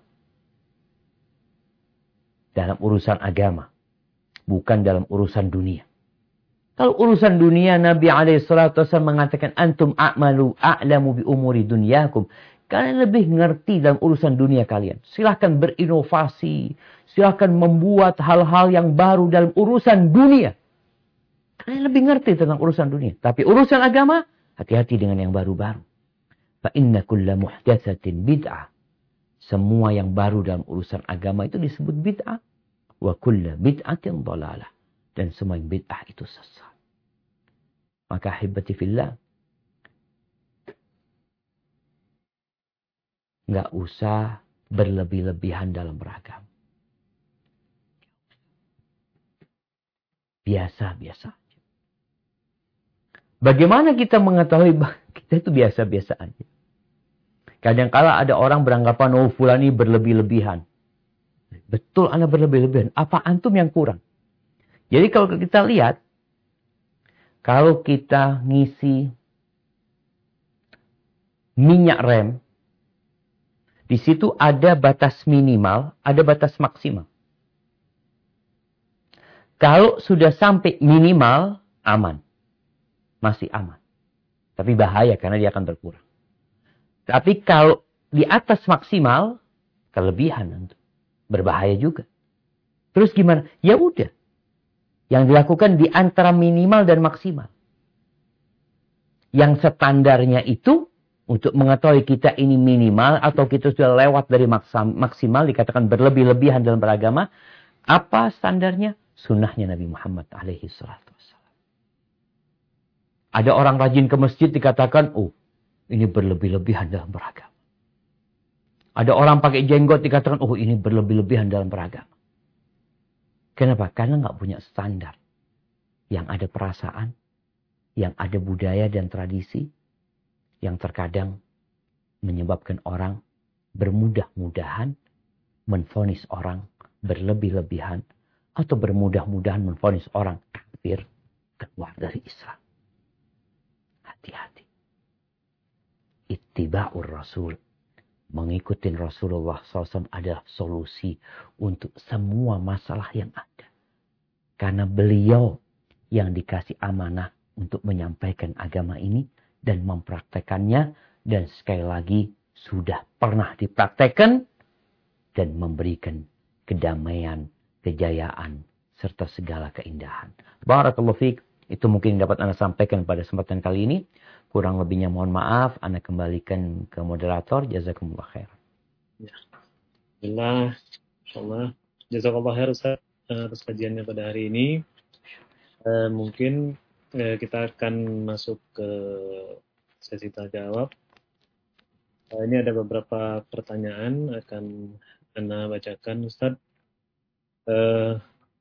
Dalam urusan agama. Bukan dalam urusan dunia. Kalau urusan dunia, Nabi alaihi salatu wasallam mengatakan, antum a'malu a'lamu bi umuri dunyakum. Kalian lebih ngerti dalam urusan dunia kalian. Silahkan berinovasi. Silahkan membuat hal-hal yang baru dalam urusan dunia. Kalian lebih ngerti tentang urusan dunia. Tapi urusan agama, hati-hati dengan yang baru-baru. Fa inna kulla muhdatsatin bid'ah. Semua yang baru dalam urusan agama itu disebut bid'ah. Wa kulla bid'atin dhalalah. Dan semua yang bid'ah itu sesat. Maka hibati fillah. Nggak usah berlebih-lebihan dalam beragama. Biasa-biasa. Bagaimana kita mengetahui bahwa kita itu biasa-biasa aja? Kadang-kala ada orang beranggapan, oh fulan ini berlebih-lebihan. Betul Anda berlebih-lebihan. Apa antum yang kurang? Jadi kalau kita lihat, kalau kita ngisi minyak rem, di situ ada batas minimal, ada batas maksimal. Kalau sudah sampai minimal, aman. Masih aman. Tapi bahaya karena dia akan berkurang. Tapi kalau di atas maksimal, kelebihan. Berbahaya juga. Terus gimana? Ya udah. Yang dilakukan di antara minimal dan maksimal. Yang standarnya itu, untuk mengetahui kita ini minimal, atau kita sudah lewat dari maksimal, dikatakan berlebih-lebihan dalam beragama. Apa standarnya? Sunnahnya Nabi Muhammad alaihi salatu wassalam. Ada orang rajin ke masjid dikatakan, oh ini berlebih-lebihan dalam beragama. Ada orang pakai jenggot dikatakan, oh ini berlebih-lebihan dalam beragama. Kenapa? Karena nggak punya standar. Yang ada perasaan, yang ada budaya dan tradisi, yang terkadang menyebabkan orang bermudah-mudahan menvonis orang berlebih-lebihan, atau bermudah-mudahan menvonis orang kafir keluar dari Islam. Hati-hati. Ittiba'ur Rasul. Mengikuti Rasulullah shallallahu alaihi wasallam adalah solusi untuk semua masalah yang ada. Karena beliau yang dikasih amanah untuk menyampaikan agama ini dan mempraktekannya. Dan sekali lagi sudah pernah dipraktekkan dan memberikan kedamaian, kejayaan, serta segala keindahan. Barakallahu fiik. Itu mungkin dapat Anda sampaikan pada kesempatan kali ini. Kurang lebihnya mohon maaf. Anda kembalikan ke moderator. Jazakumullah khair. Ya. Alhamdulillah. InsyaAllah. Jazakallah khair Ustaz atas kajiannya pada hari ini. Uh, mungkin uh, kita akan masuk ke sesi tanya jawab. Uh, ini ada beberapa pertanyaan akan Anda bacakan Ustaz. Uh,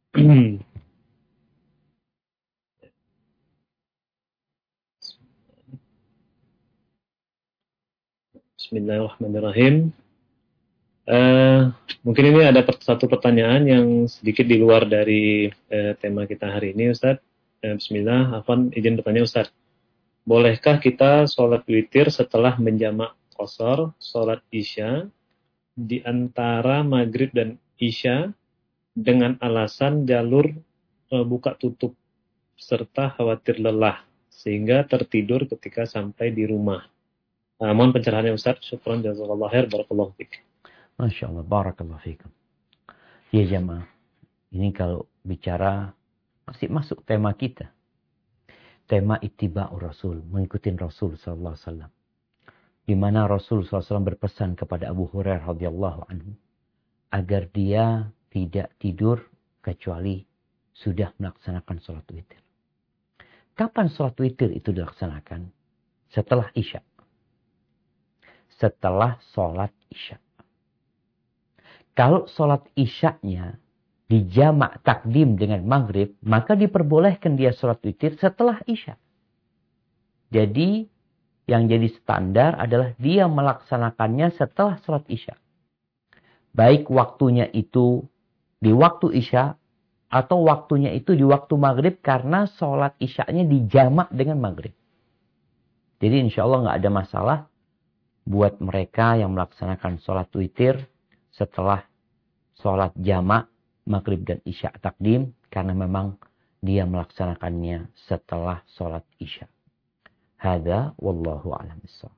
Bismillahirrahmanirrahim. Uh, mungkin ini ada satu pertanyaan yang sedikit di luar dari uh, tema kita hari ini, Ustaz. Uh, Bismillah, Afwan, izin bertanya, Ustaz. Bolehkah kita sholat witir setelah menjamak qashar, sholat isya, di antara maghrib dan isya, dengan alasan jalur uh, buka tutup, serta khawatir lelah, sehingga tertidur ketika sampai di rumah? Uh, mohon pencerahannya Ustaz. Syukran jazakallahu khair. Barakallahu fiik. Masya Allah, barakallahu fiikum. Ya jamaah, ini kalau bicara masih masuk tema kita. Tema ittiba'ur Rasul, mengikuti Rasul sallallahu alaihi wasallam. Di mana Rasul sallallahu alaihi wasallam berpesan kepada Abu Hurairah radhiyallahu anhu agar dia tidak tidur kecuali sudah melaksanakan sholat witir. Kapan sholat witir itu dilaksanakan? Setelah Isya. Setelah sholat Isya. Kalau sholat Isya-nya dijamak takdim dengan maghrib, maka diperbolehkan dia sholat witir setelah Isya. Jadi, yang jadi standar adalah dia melaksanakannya setelah sholat Isya. Baik waktunya itu di waktu Isya, atau waktunya itu di waktu maghrib, karena sholat Isya-nya dijamak dengan maghrib. Jadi insya Allah nggak ada masalah buat mereka yang melaksanakan sholat witir setelah sholat jamak maghrib dan isya takdim, karena memang dia melaksanakannya setelah sholat isya. Hada wallahu a'lam bishawab.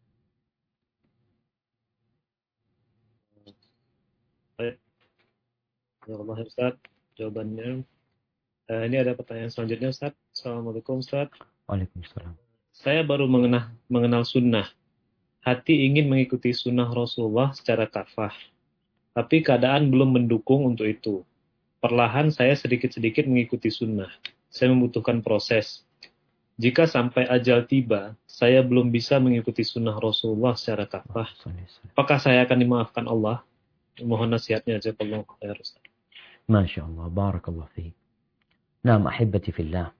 Baik. Jazakallahu Ustaz jawabannya. Uh, ini ada pertanyaan selanjutnya Ustaz. Assalamualaikum Ustaz. Waalaikumsalam. Saya baru mengenal, mengenal sunnah. Hati ingin mengikuti sunnah Rasulullah secara kafah. Tapi keadaan belum mendukung untuk itu. Perlahan saya sedikit-sedikit mengikuti sunnah. Saya membutuhkan proses. Jika sampai ajal tiba, saya belum bisa mengikuti sunnah Rasulullah secara kafah. Apakah saya akan dimaafkan Allah? Mohon nasihatnya. Jazakallahu khair Ustaz. Masya Allah. Barakallahu fiik. Naam ahibati fillah.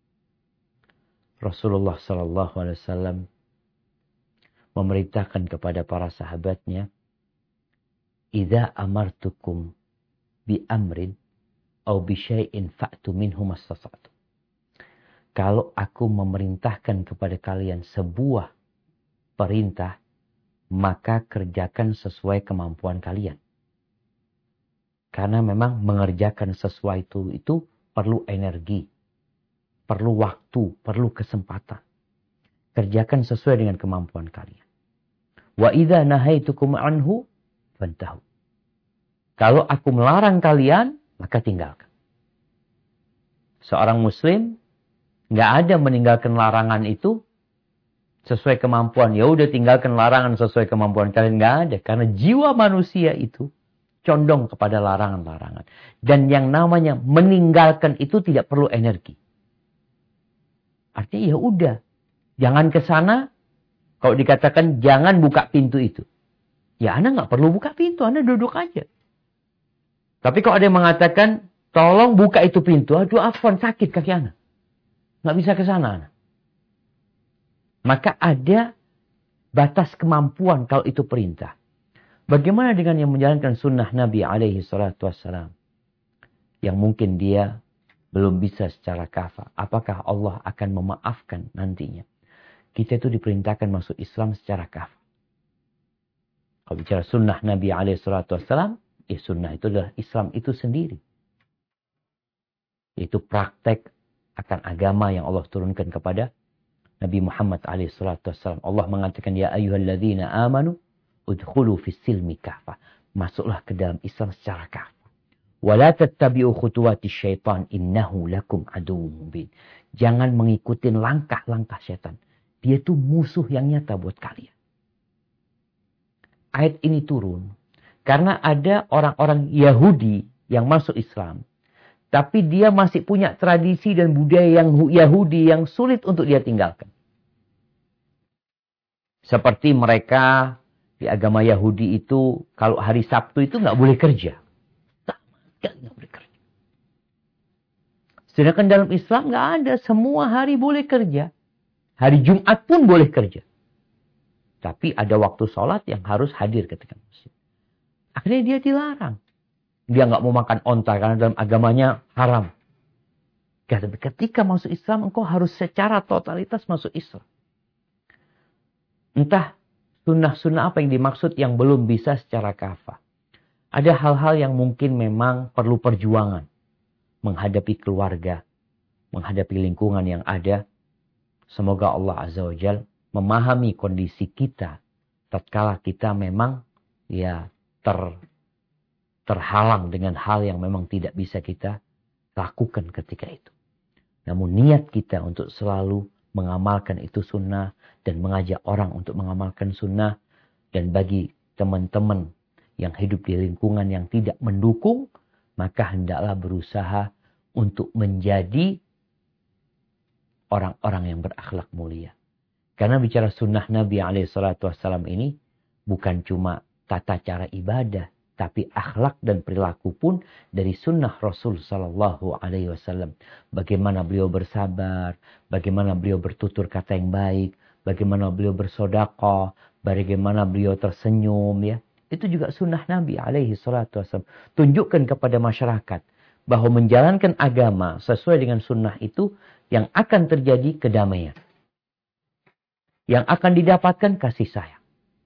Rasulullah sallallahu alaihi wasallam memerintahkan kepada para sahabatnya, "Idza amartukum bi amrin aw bi syai'in fa'tu minhu mastata'tum." Kalau aku memerintahkan kepada kalian sebuah perintah, maka kerjakan sesuai kemampuan kalian. Karena memang mengerjakan sesuatu itu perlu energi, perlu waktu, perlu kesempatan. Kerjakan sesuai dengan kemampuan kalian. Wa idza nahaitukum anhu fantahu. Kalau aku melarang kalian, maka tinggalkan. Seorang muslim nggak ada meninggalkan larangan itu sesuai kemampuan. Ya udah tinggalkan larangan sesuai kemampuan kalian, nggak ada. Karena jiwa manusia itu condong kepada larangan-larangan. Dan yang namanya meninggalkan itu tidak perlu energi. Artinya ya udah, jangan ke sana. Kalau dikatakan jangan buka pintu itu, ya Anda nggak perlu buka pintu, Anda duduk aja. Tapi kalau ada yang mengatakan tolong buka itu pintu, aduh afwan sakit kaki Anda, nggak bisa ke sana Anda. Maka ada batas kemampuan kalau itu perintah. Bagaimana dengan yang menjalankan sunnah Nabi alaihi salatu wassalam? Yang mungkin dia belum bisa secara kafah. Apakah Allah akan memaafkan nantinya? Kita itu diperintahkan masuk Islam secara kafah. Kalau bicara sunnah Nabi alaihi salatu wassalam, ya sunnah itu adalah Islam itu sendiri. Itu praktek akan agama yang Allah turunkan kepada Nabi Muhammad alaihi salatu wassalam. Allah mengatakan, ya ayyuhalladzina amanu udkhulu fis silmi kafah. Masuklah ke dalam Islam secara kafah. Wala tattabi'u khutuwati syaitan innahu lakum aduwwum mubin. Jangan mengikuti langkah-langkah setan. Dia itu musuh yang nyata buat kalian. Ayat ini turun karena ada orang-orang Yahudi yang masuk Islam. Tapi dia masih punya tradisi dan budaya yang Yahudi yang sulit untuk dia tinggalkan. Seperti mereka di agama Yahudi itu, kalau hari Sabtu itu nggak boleh kerja. Nggak boleh kerja. Sedangkan dalam Islam nggak ada, semua hari boleh kerja. Hari Jumat pun boleh kerja. Tapi ada waktu sholat yang harus hadir ketika masjid. Akhirnya dia dilarang. Dia nggak mau makan onta karena dalam agamanya haram. Ketika masuk Islam, engkau harus secara totalitas masuk Islam. Entah sunnah-sunnah apa yang dimaksud yang belum bisa secara kafah. Ada hal-hal yang mungkin memang perlu perjuangan. Menghadapi keluarga. Menghadapi lingkungan yang ada. Semoga Allah Azza wa Jal memahami kondisi kita tatkala kita memang ya ter terhalang dengan hal yang memang tidak bisa kita lakukan ketika itu. Namun niat kita untuk selalu mengamalkan itu sunnah dan mengajak orang untuk mengamalkan sunnah. Dan bagi teman-teman yang hidup di lingkungan yang tidak mendukung, maka hendaklah berusaha untuk menjadi orang-orang yang berakhlak mulia. Karena bicara sunnah Nabi alaihi salatu wassalam ini bukan cuma tata cara ibadah, tapi akhlak dan perilaku pun dari sunnah Rasul sallallahu alaihi wasallam. Bagaimana beliau bersabar, bagaimana beliau bertutur kata yang baik, bagaimana beliau bersedekah, bagaimana beliau tersenyum, ya. Itu juga sunnah Nabi alaihi salatu wasallam. Tunjukkan kepada masyarakat bahwa menjalankan agama sesuai dengan sunnah itu yang akan terjadi kedamaian. Yang akan didapatkan kasih sayang.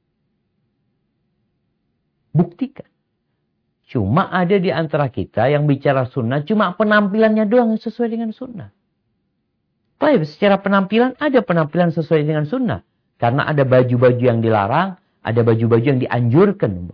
Buktikan. Cuma ada di antara kita yang bicara sunnah, cuma penampilannya doang yang sesuai dengan sunnah. Baik, secara penampilan ada penampilan sesuai dengan sunnah. Karena ada baju-baju yang dilarang, ada baju-baju yang dianjurkan.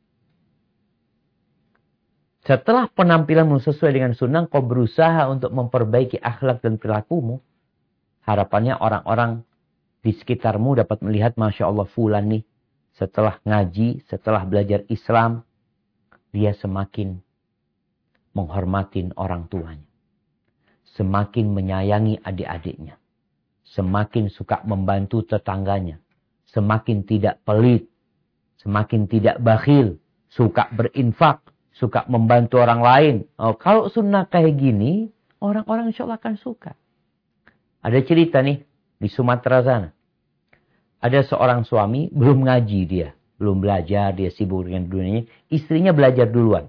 Setelah penampilanmu sesuai dengan sunnah, kau berusaha untuk memperbaiki akhlak dan perilakumu. Harapannya orang-orang di sekitarmu dapat melihat, Masya Allah, fulan nih. Setelah ngaji, setelah belajar Islam, dia semakin menghormatin orang tuanya. Semakin menyayangi adik-adiknya. Semakin suka membantu tetangganya. Semakin tidak pelit. Semakin tidak bakhil. Suka berinfak. Suka membantu orang lain. Oh, kalau sunnah kayak gini, orang-orang insya Allah akan suka. Ada cerita nih di Sumatera sana. Ada seorang suami, belum ngaji dia. Belum belajar, dia sibuk dengan dunianya. Istrinya belajar duluan.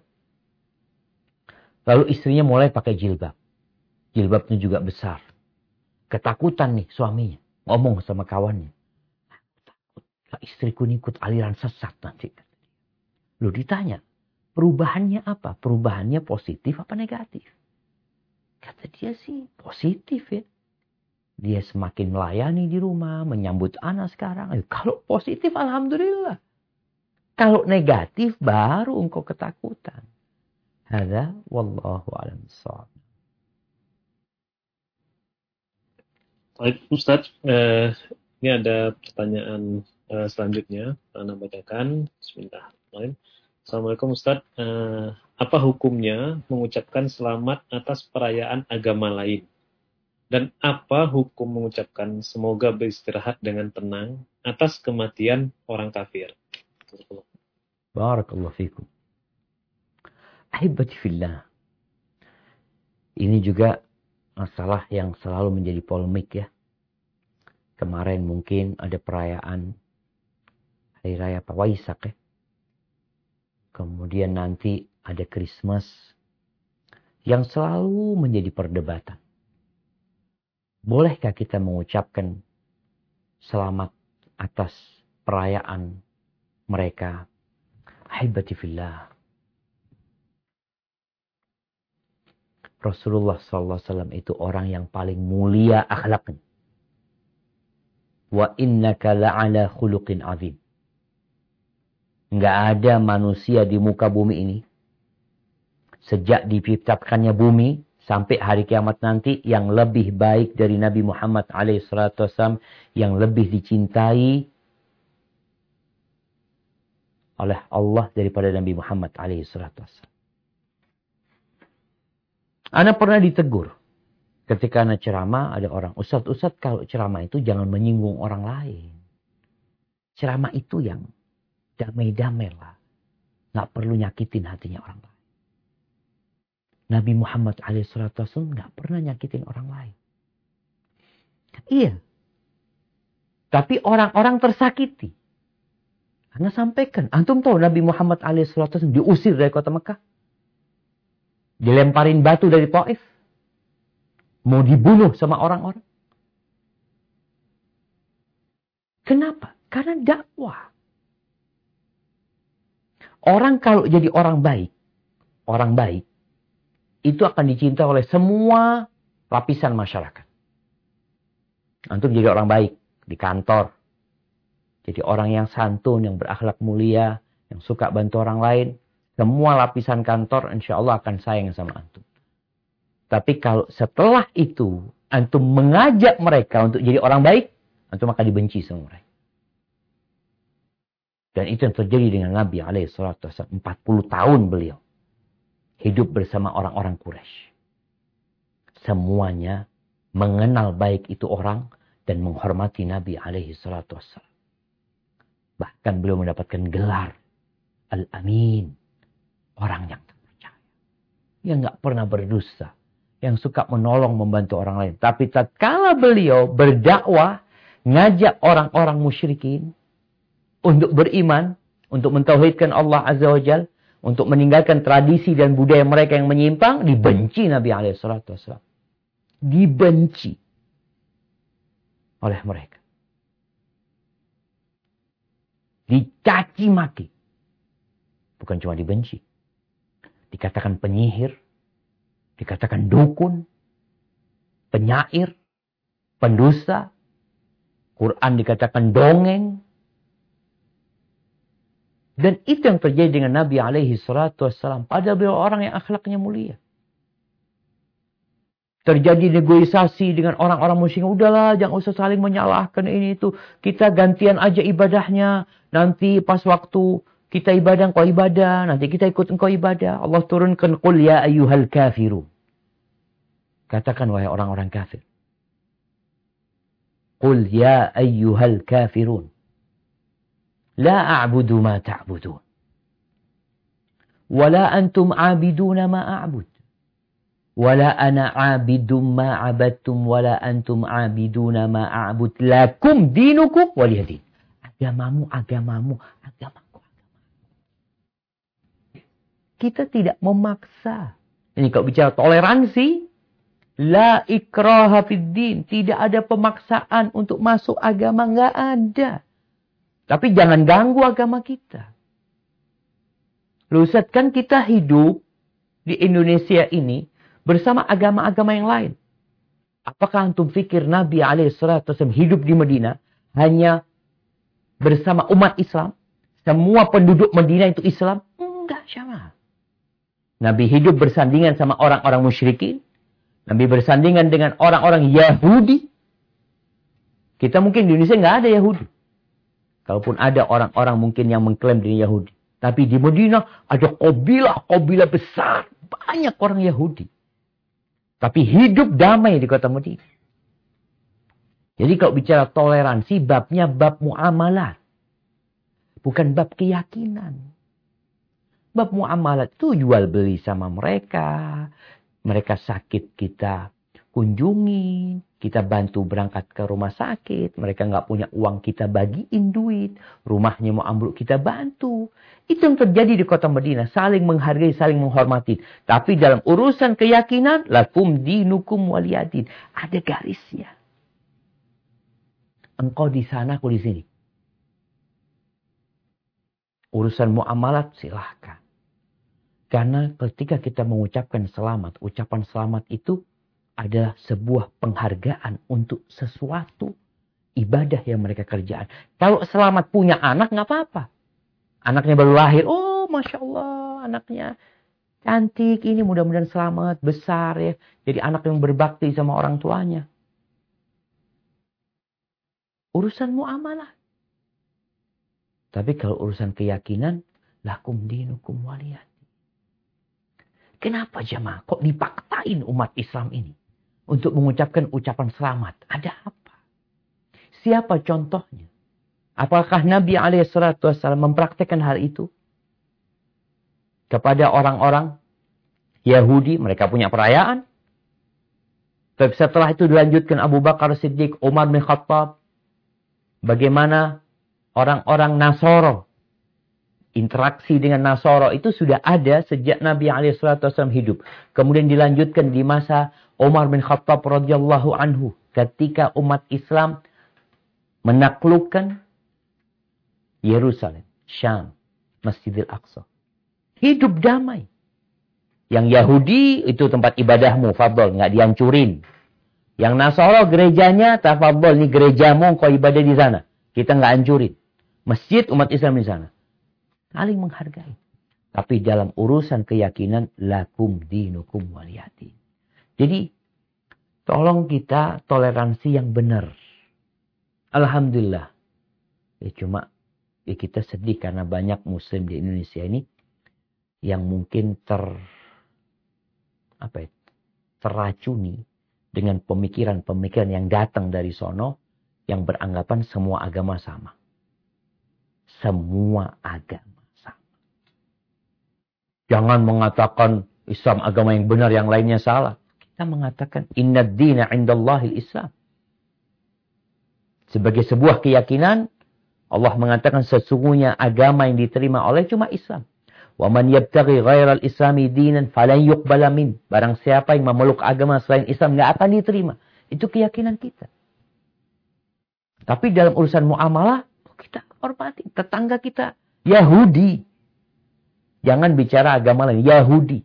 Lalu istrinya mulai pakai jilbab. Jilbabnya juga besar. Ketakutan nih suaminya. Ngomong sama kawannya. Takut istriku ikut aliran sesat nanti. Lalu ditanya, perubahannya apa? Perubahannya positif apa negatif? Kata dia sih positif ya. Dia semakin melayani di rumah, menyambut anak sekarang. Ayo, kalau positif, alhamdulillah. Kalau negatif, baru engkau ketakutan. Hadza wallahu a'lam bishawab. Baik, Ustaz. Eh, ini ada pertanyaan eh, selanjutnya. Ana bacakan. Bismillahirrahmanirrahim. Assalamualaikum Ustaz. Eh, apa hukumnya mengucapkan selamat atas perayaan agama lain? Dan apa hukum mengucapkan semoga beristirahat dengan tenang atas kematian orang kafir? Barakallahu fikum. Ahibati fillah. Ini juga masalah yang selalu menjadi polemik ya. Kemarin mungkin ada perayaan Hari Raya Waisak ya. Kemudian nanti ada Christmas yang selalu menjadi perdebatan. Bolehkah kita mengucapkan selamat atas perayaan mereka? Ahibati fillah. Rasulullah sallallahu alaihi wasallam itu orang yang paling mulia akhlaknya. Wa innaka la'ala khuluqin azim. Enggak ada manusia di muka bumi ini. Sejak diciptakannya bumi sampai hari kiamat nanti yang lebih baik dari Nabi Muhammad alaihi salatu wasallam, yang lebih dicintai oleh Allah daripada Nabi Muhammad alaihi salatu wasallam. Ana pernah ditegur ketika ana ceramah, ada orang, Ustaz-ustaz kalau ceramah itu jangan menyinggung orang lain. Ceramah itu yang damai-damai lah. Nggak perlu nyakitin hatinya orang lain. Nabi Muhammad alaihi salatu wasallam nggak pernah nyakitin orang lain. Iya. Tapi orang-orang tersakiti. Anda sampaikan. Antum tahu Nabi Muhammad alaihi salatu wasallam diusir dari kota Mekah. Dilemparin batu dari Taif. Mau dibunuh sama orang-orang. Kenapa? Karena dakwah. Orang kalau jadi orang baik. Orang baik. Itu akan dicinta oleh semua lapisan masyarakat. Antum jadi orang baik. di kantor. Jadi orang yang santun, yang berakhlak mulia, yang suka bantu orang lain, semua lapisan kantor insya Allah akan sayang sama antum. Tapi kalau setelah itu, antum mengajak mereka untuk jadi orang baik, antum akan dibenci sama mereka. Dan itu yang terjadi dengan Nabi alaihi salatu wasallam. empat puluh tahun beliau hidup bersama orang-orang Quraisy. Semuanya mengenal baik itu orang dan menghormati Nabi alaihi salatu wasallam. Bahkan beliau mendapatkan gelar Al-Amin. Orang yang terpercaya. Yang gak pernah berdusta. Yang suka menolong, membantu orang lain. Tapi tatkala beliau berdakwah, ngajak orang-orang musyrikin untuk beriman, untuk mentauhidkan Allah Azza wa Jalla, untuk meninggalkan tradisi dan budaya mereka yang menyimpang, dibenci Nabi alaihi salatu wasallam. Dibenci oleh mereka. Dicaci maki. Bukan cuma dibenci. Dikatakan penyihir. Dikatakan dukun. Penyair. Pendusta. Quran dikatakan dongeng. Dan itu yang terjadi dengan Nabi alaihi salatu wassalam. Padahal beliau orang yang akhlaknya mulia. Terjadi negosiasi dengan orang-orang musyrik. Udahlah, jangan usah saling menyalahkan ini itu. Kita gantian aja ibadahnya. Nanti pas waktu kita ibadah, engkau ibadah. Nanti kita ikut engkau ibadah. Allah turunkan, Qul ya ayyuhal kafirun. Katakan, wahai orang-orang kafir. Qul ya ayyuhal kafirun. La a'budu ma ta'budun. Wala antum a'biduna ma a'bud. Wala ana abidum ma abadtum wala antum abiduna ma a'bud lakum dinukum waliyadin. Agamamu, agamamu, agamaku, agamaku. Kita tidak memaksa. Ini kalau bicara toleransi, la ikraha fid din, tidak ada pemaksaan untuk masuk agama, enggak ada. Tapi jangan ganggu agama kita. Lu Ustaz, kan kita hidup di Indonesia ini bersama agama-agama yang lain. Apakah antum fikir Nabi alaihi salatu wasallam hidup di Madinah hanya bersama umat Islam? Semua penduduk Madinah itu Islam? Enggak, sama. Nabi hidup bersandingan sama orang-orang musyrikin. Nabi bersandingan dengan orang-orang Yahudi. Kita mungkin di Indonesia nggak ada Yahudi. Kalaupun ada orang-orang mungkin yang mengklaim diri Yahudi. Tapi di Madinah ada kabilah-kabilah besar. Banyak orang Yahudi. Tapi hidup damai di kota Madinah. Jadi kalau bicara toleransi, babnya bab muamalat. Bukan bab keyakinan. Bab muamalat itu jual beli sama mereka. Mereka sakit kita kunjungi. Kita bantu berangkat ke rumah sakit. Mereka nggak punya uang, kita bagiin duit. Rumahnya mau ambruk, kita bantu. Itu yang terjadi di kota Madinah. Saling menghargai, saling menghormati. Tapi dalam urusan keyakinan, lakum dinukum waliyadin. Ada garisnya. Engkau di sana, aku di sini. Urusan muamalat silahkan. Karena ketika kita mengucapkan selamat, ucapan selamat itu adalah sebuah penghargaan untuk sesuatu ibadah yang mereka kerjakan. Kalau selamat punya anak, nggak apa-apa. Anaknya baru lahir, oh Masya Allah, anaknya cantik, ini mudah-mudahan selamat, besar ya. Jadi anak yang berbakti sama orang tuanya. Urusan muamalah. Tapi kalau urusan keyakinan, lakum dinukum waliyadin. Kenapa jemaah kok dipaksain umat Islam ini untuk mengucapkan ucapan selamat? Ada apa? Siapa contohnya? Apakah Nabi alaihi salatu wasallam mempraktekkan hal itu? Kepada orang-orang Yahudi, mereka punya perayaan. Tapi setelah itu dilanjutkan Abu Bakar Siddiq, Umar bin Khattab. Bagaimana orang-orang Nasoro. Interaksi dengan Nasoro itu sudah ada sejak Nabi alaihi salatu wasallam hidup. Kemudian dilanjutkan di masa Umar bin Khattab radhiyallahu anhu. Ketika umat Islam menaklukkan Yerusalem, Syam, Masjidil Aqsa. Hidup damai. Yang Yahudi itu tempat ibadahmu, fadol, nggak dihancurin. Yang Nasara gerejanya, tafadhol, ini gerejamu, kau ibadah di sana. Kita nggak anjurin. Masjid umat Islam di sana. Saling menghargai. Tapi dalam urusan keyakinan, lakum dinukum waliyadin. Jadi, tolong kita toleransi yang benar. Alhamdulillah. Ya cuma ya kita sedih karena banyak muslim di Indonesia ini yang mungkin ter apa ya, terracuni dengan pemikiran-pemikiran yang datang dari sono yang beranggapan semua agama sama. Semua agama sama. Jangan mengatakan Islam agama yang benar, yang lainnya salah. Kita mengatakan inna dina indallahil Islam. Sebagai sebuah keyakinan, Allah mengatakan sesungguhnya agama yang diterima oleh cuma Islam. Wa man yabtaghi ghairal islami dinan falan yuqbala min. Barang siapa yang memeluk agama selain Islam enggak akan diterima. Itu keyakinan kita. Tapi dalam urusan muamalah, kita hormati tetangga kita Yahudi. Jangan bicara agama lain, Yahudi.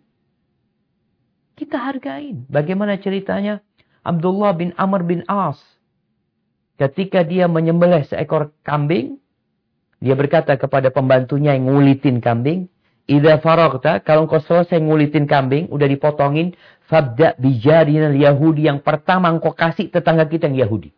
Kita hargain. Bagaimana ceritanya Abdullah bin Amr bin As. Ketika dia menyembelih seekor kambing, dia berkata kepada pembantunya yang ngulitin kambing, "Idza faragta, kalau engkau selesai ngulitin kambing, udah dipotongin, fabda bijarinal Yahudi, yang pertama engkau kasih tetangga kita yang Yahudi."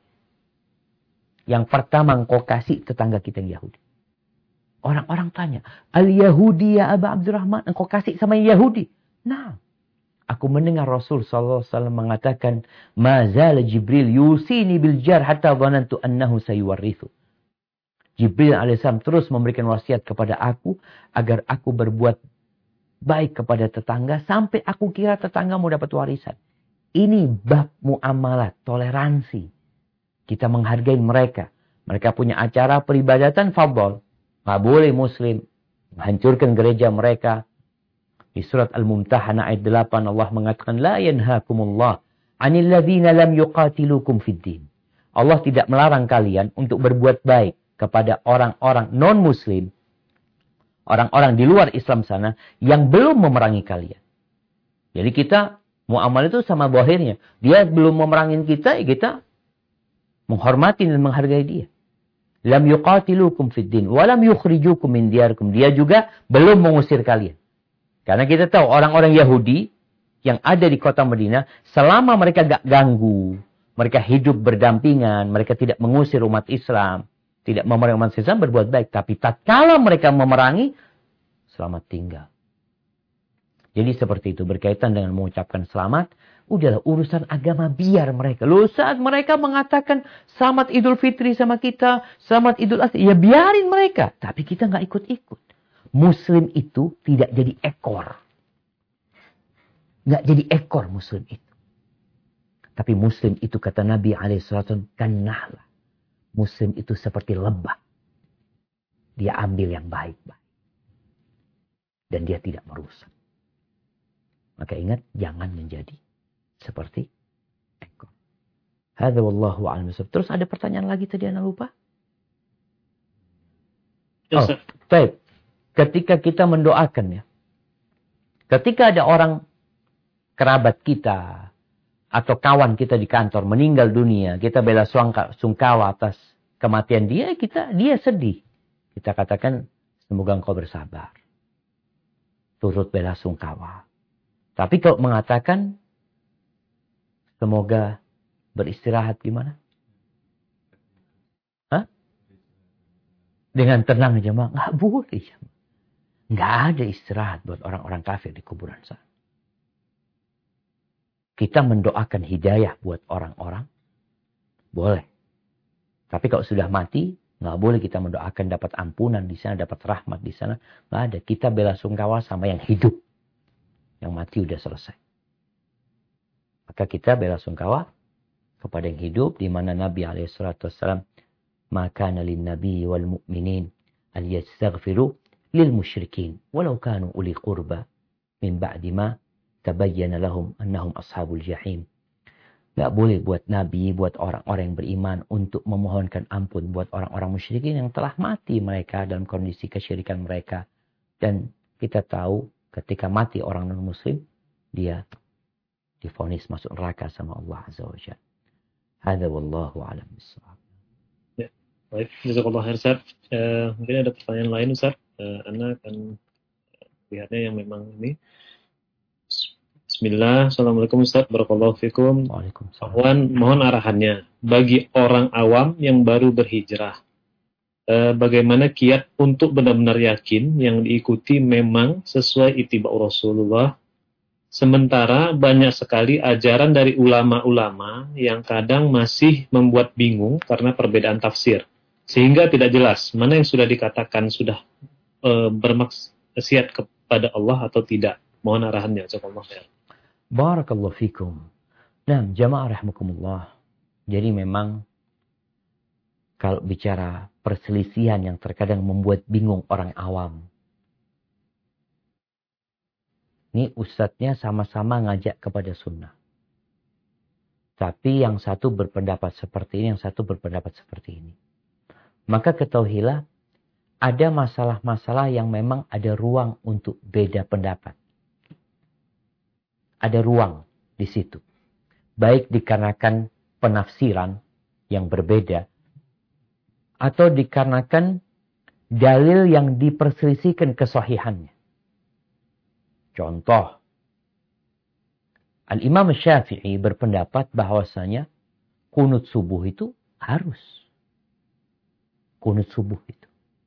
Yang pertama engkau kasih tetangga kita yang Yahudi. Orang-orang tanya, "Al-Yahudi ya Aba Abdurrahman, engkau kasih sama yang Yahudi?" Nah, aku mendengar Rasul sallallahu alaihi wasallam mengatakan, "Ma zala Jibril yusini bil jar hatta dhanantu annahu sayuwarrithu." Jibril alaihissalam terus memberikan wasiat kepada aku agar aku berbuat baik kepada tetangga sampai aku kira tetangga mau dapat warisan. Ini bab muamalah, toleransi. Kita menghargai mereka. Mereka punya acara peribadatan, fadhol. Nggak boleh muslim menghancurkan gereja mereka. Di surat Al-Mumtahanah ayat delapan Allah mengatakan la yanhaakumullah 'anil ladzina lam yuqatilukum fid din. Allah tidak melarang kalian untuk berbuat baik kepada orang-orang non-muslim, orang-orang di luar Islam sana yang belum memerangi kalian. Jadi kita muamalah itu sama zahirnya. Dia belum memerangin kita, ya kita menghormati dan menghargai dia. Lam yuqatilukum fid din wa lam yukhrijukum min diyarikum. Dia juga belum mengusir kalian. Karena kita tahu orang-orang Yahudi yang ada di kota Madinah, selama mereka gak ganggu, mereka hidup berdampingan, mereka tidak mengusir umat Islam, tidak memerangi umat Islam, berbuat baik. Tapi tatkala mereka memerangi, selamat tinggal. Jadi seperti itu, berkaitan dengan mengucapkan selamat, udahlah urusan agama biar mereka. Loh, saat mereka mengatakan selamat Idul Fitri sama kita, selamat Idul Adha, ya biarin mereka. Tapi kita gak ikut-ikut. Muslim itu tidak jadi ekor. Nggak jadi ekor Muslim itu. Tapi Muslim itu kata Nabi alaihi wasallam kan nahla. Muslim itu seperti lebah. Dia ambil yang baik-baik. Dan dia tidak merusak. Maka ingat, jangan menjadi seperti ekor. Hadza wallahu a'lam. Terus ada pertanyaan lagi tadi Ana lupa? Oh, baik. Ketika kita mendoakan ya. Ketika ada orang kerabat kita atau kawan kita di kantor meninggal dunia, kita bela sungkawa atas kematian dia, kita dia sedih. Kita katakan semoga engkau bersabar. Turut bela sungkawa. Tapi kalau mengatakan semoga beristirahat gimana? Hah? Dengan tenang jemaah, enggak boleh jemaah. Nggak ada istirahat buat orang-orang kafir di kuburan sana. Kita mendoakan hidayah buat orang-orang. Boleh. Tapi kalau sudah mati, nggak boleh kita mendoakan dapat ampunan di sana, dapat rahmat di sana. Nggak ada. Kita bela sungkawa sama yang hidup. Yang mati udah selesai. Maka kita bela sungkawa kepada yang hidup. Di mana Nabi alaihi wasallam, maka nalin nabi wal mu'minin al yastaghfiru lil musyrikin walau kanu uli qurba min ba'di ma tabayyana lahum annahum ashabul jahim. Enggak boleh buat nabi, buat orang-orang yang beriman untuk memohonkan ampun buat orang-orang musyrikin yang telah mati mereka dalam kondisi kesyirikan mereka. Dan kita tahu ketika mati orang non muslim, dia divonis masuk neraka sama Allah Azza wa Jalla. Hadza wallahu a'lam bishawab. Ya, baik. Jazakallah khair, Ustaz. Uh, mungkin ada pertanyaan lain, Ustaz. Uh, Ana akan lihatnya yang memang ini. Bismillah. Assalamualaikum Ustaz. Barakallahu fikum. Waalaikumsalam. Mohon, mohon arahannya. Bagi orang awam yang baru berhijrah, eh, bagaimana kiat untuk benar-benar yakin yang diikuti memang sesuai ittiba Rasulullah, sementara banyak sekali ajaran dari ulama-ulama yang kadang masih membuat bingung karena perbedaan tafsir, sehingga tidak jelas mana yang sudah dikatakan sudah eh, bermaksiat kepada Allah atau tidak. Mohon arahannya. Jazakallahu khair. Barakallahu fikum. Nah, jamaah rahimakumullah. Jadi memang kalau bicara perselisihan yang terkadang membuat bingung orang awam. Ini ustadznya sama-sama ngajak kepada sunnah. Tapi yang satu berpendapat seperti ini, yang satu berpendapat seperti ini. Maka ketahuilah, ada masalah-masalah yang memang ada ruang untuk beda pendapat. Ada ruang di situ. Baik dikarenakan penafsiran yang berbeda, atau dikarenakan dalil yang diperselisihkan kesahihannya. Contoh, Al-Imam Syafi'i berpendapat bahwasanya kunut subuh itu harus. Kunut subuh itu.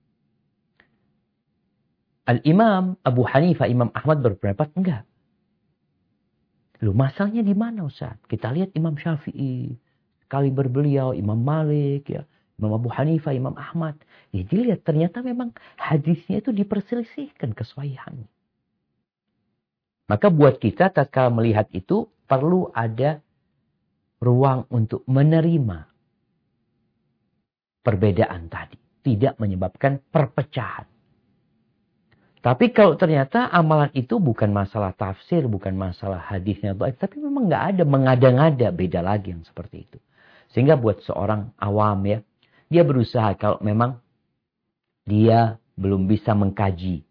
Al-Imam Abu Hanifah, Imam Ahmad berpendapat enggak. Loh, masalahnya di mana Ustaz? Kita lihat Imam Syafi'i, sekali berbeliau, Imam Malik, ya, Imam Abu Hanifah, Imam Ahmad. Ya, dilihat ternyata memang hadisnya itu diperselisihkan kesahihannya. Maka buat kita tatkala melihat itu perlu ada ruang untuk menerima perbedaan tadi, tidak menyebabkan perpecahan. Tapi kalau ternyata amalan itu bukan masalah tafsir, bukan masalah hadisnya baik, tapi memang nggak ada mengada-ngada, beda lagi yang seperti itu. Sehingga buat seorang awam ya, dia berusaha kalau memang dia belum bisa mengkaji,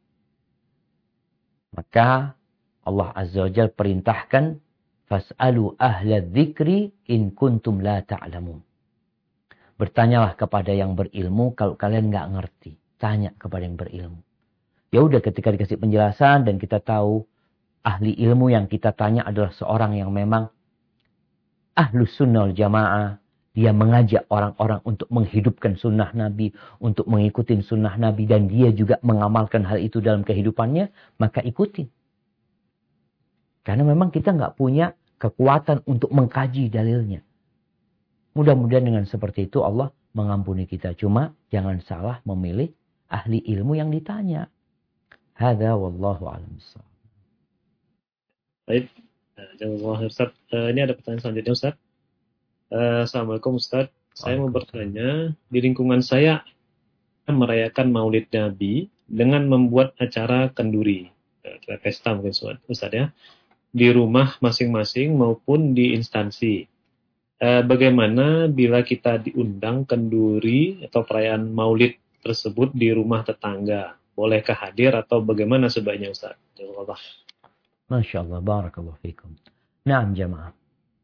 maka Allah Azza wa Jalla perintahkan, fas'alu ahla dzikri in kuntum la ta'lamun. Bertanyalah kepada yang berilmu kalau kalian nggak ngerti. Tanya kepada yang berilmu. Ya udah, ketika dikasih penjelasan dan kita tahu ahli ilmu yang kita tanya adalah seorang yang memang ahlus sunnah wal jamaah. Dia mengajak orang-orang untuk menghidupkan sunnah Nabi, untuk mengikuti sunnah Nabi, dan dia juga mengamalkan hal itu dalam kehidupannya, maka ikutin. Karena memang kita nggak punya kekuatan untuk mengkaji dalilnya. Mudah-mudahan dengan seperti itu Allah mengampuni kita. Cuma jangan salah memilih ahli ilmu yang ditanya. Hadza wallahu a'lam bishawab. Baik, jazakallahu Ustaz. Uh, ini ada pertanyaan selanjutnya Ustaz. Uh, Assalamualaikum Ustaz. Saya mau bertanya, di lingkungan saya merayakan Maulid Nabi dengan membuat acara kenduri, uh, pesta mungkin Ustaz ya, di rumah masing-masing maupun di instansi. Uh, bagaimana bila kita diundang kenduri atau perayaan Maulid tersebut di rumah tetangga? Bolehkah hadir atau bagaimana sebaiknya Ustaz? Jazakallah. Masya Allah, barakallahu fikum. Naam jamaah.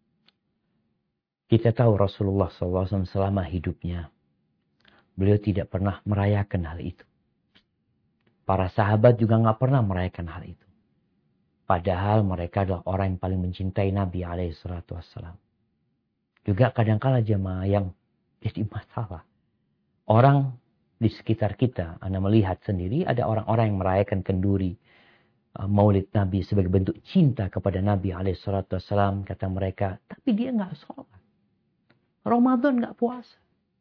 Kita tahu Rasulullah shallallahu alaihi wasallam selama hidupnya, beliau tidak pernah merayakan hal itu. Para sahabat juga nggak pernah merayakan hal itu. Padahal mereka adalah orang yang paling mencintai Nabi alaihi salatu wassalam. Juga kadang-kala jemaah yang jadi masalah. Orang di sekitar kita, Anda melihat sendiri ada orang-orang yang merayakan kenduri uh, Maulid Nabi sebagai bentuk cinta kepada Nabi alaihi salatu wassalam. Kata mereka, tapi dia nggak sholat. Ramadan nggak puasa.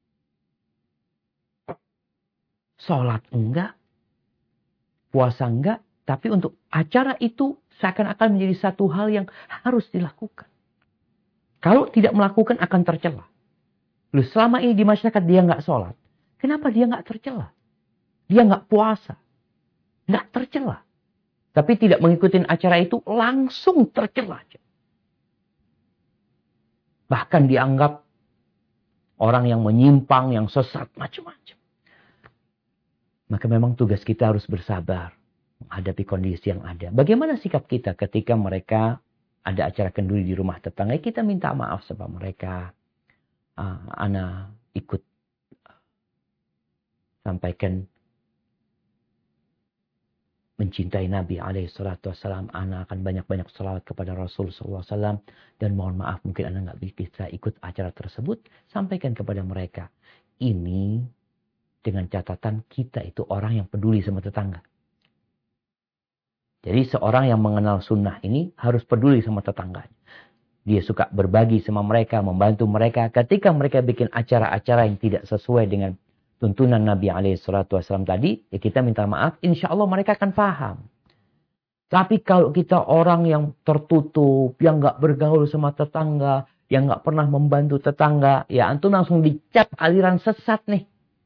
Sholat enggak, puasa enggak, tapi untuk acara itu seakan-akan menjadi satu hal yang harus dilakukan. Kalau tidak melakukan akan tercela. Loh, selama ini di masyarakat dia nggak sholat. Kenapa dia nggak tercela? Dia nggak puasa. Nggak tercela. Tapi tidak mengikuti acara itu langsung tercela. Bahkan dianggap orang yang menyimpang, yang sesat, macam-macam. Maka memang tugas kita harus bersabar menghadapi kondisi yang ada. Bagaimana sikap kita ketika mereka ada acara kenduri di rumah tetangga? Kita minta maaf sama mereka. uh, ana ikut sampaikan mencintai Nabi alaihi salatu wassalam, ana akan banyak-banyak salawat kepada Rasul sallallahu alaihi wasallam, dan mohon maaf mungkin ana nggak bisa ikut acara tersebut, sampaikan kepada mereka. Ini dengan catatan kita itu orang yang peduli sama tetangga. Jadi seorang yang mengenal sunnah ini harus peduli sama tetangganya. Dia suka berbagi sama mereka, membantu mereka. Ketika mereka bikin acara-acara yang tidak sesuai dengan tuntunan Nabi alaihi salatu wassalam tadi, ya kita minta maaf, insya Allah mereka akan paham. Tapi kalau kita orang yang tertutup, yang nggak bergaul sama tetangga, yang nggak pernah membantu tetangga, ya antum langsung dicap aliran sesat nih.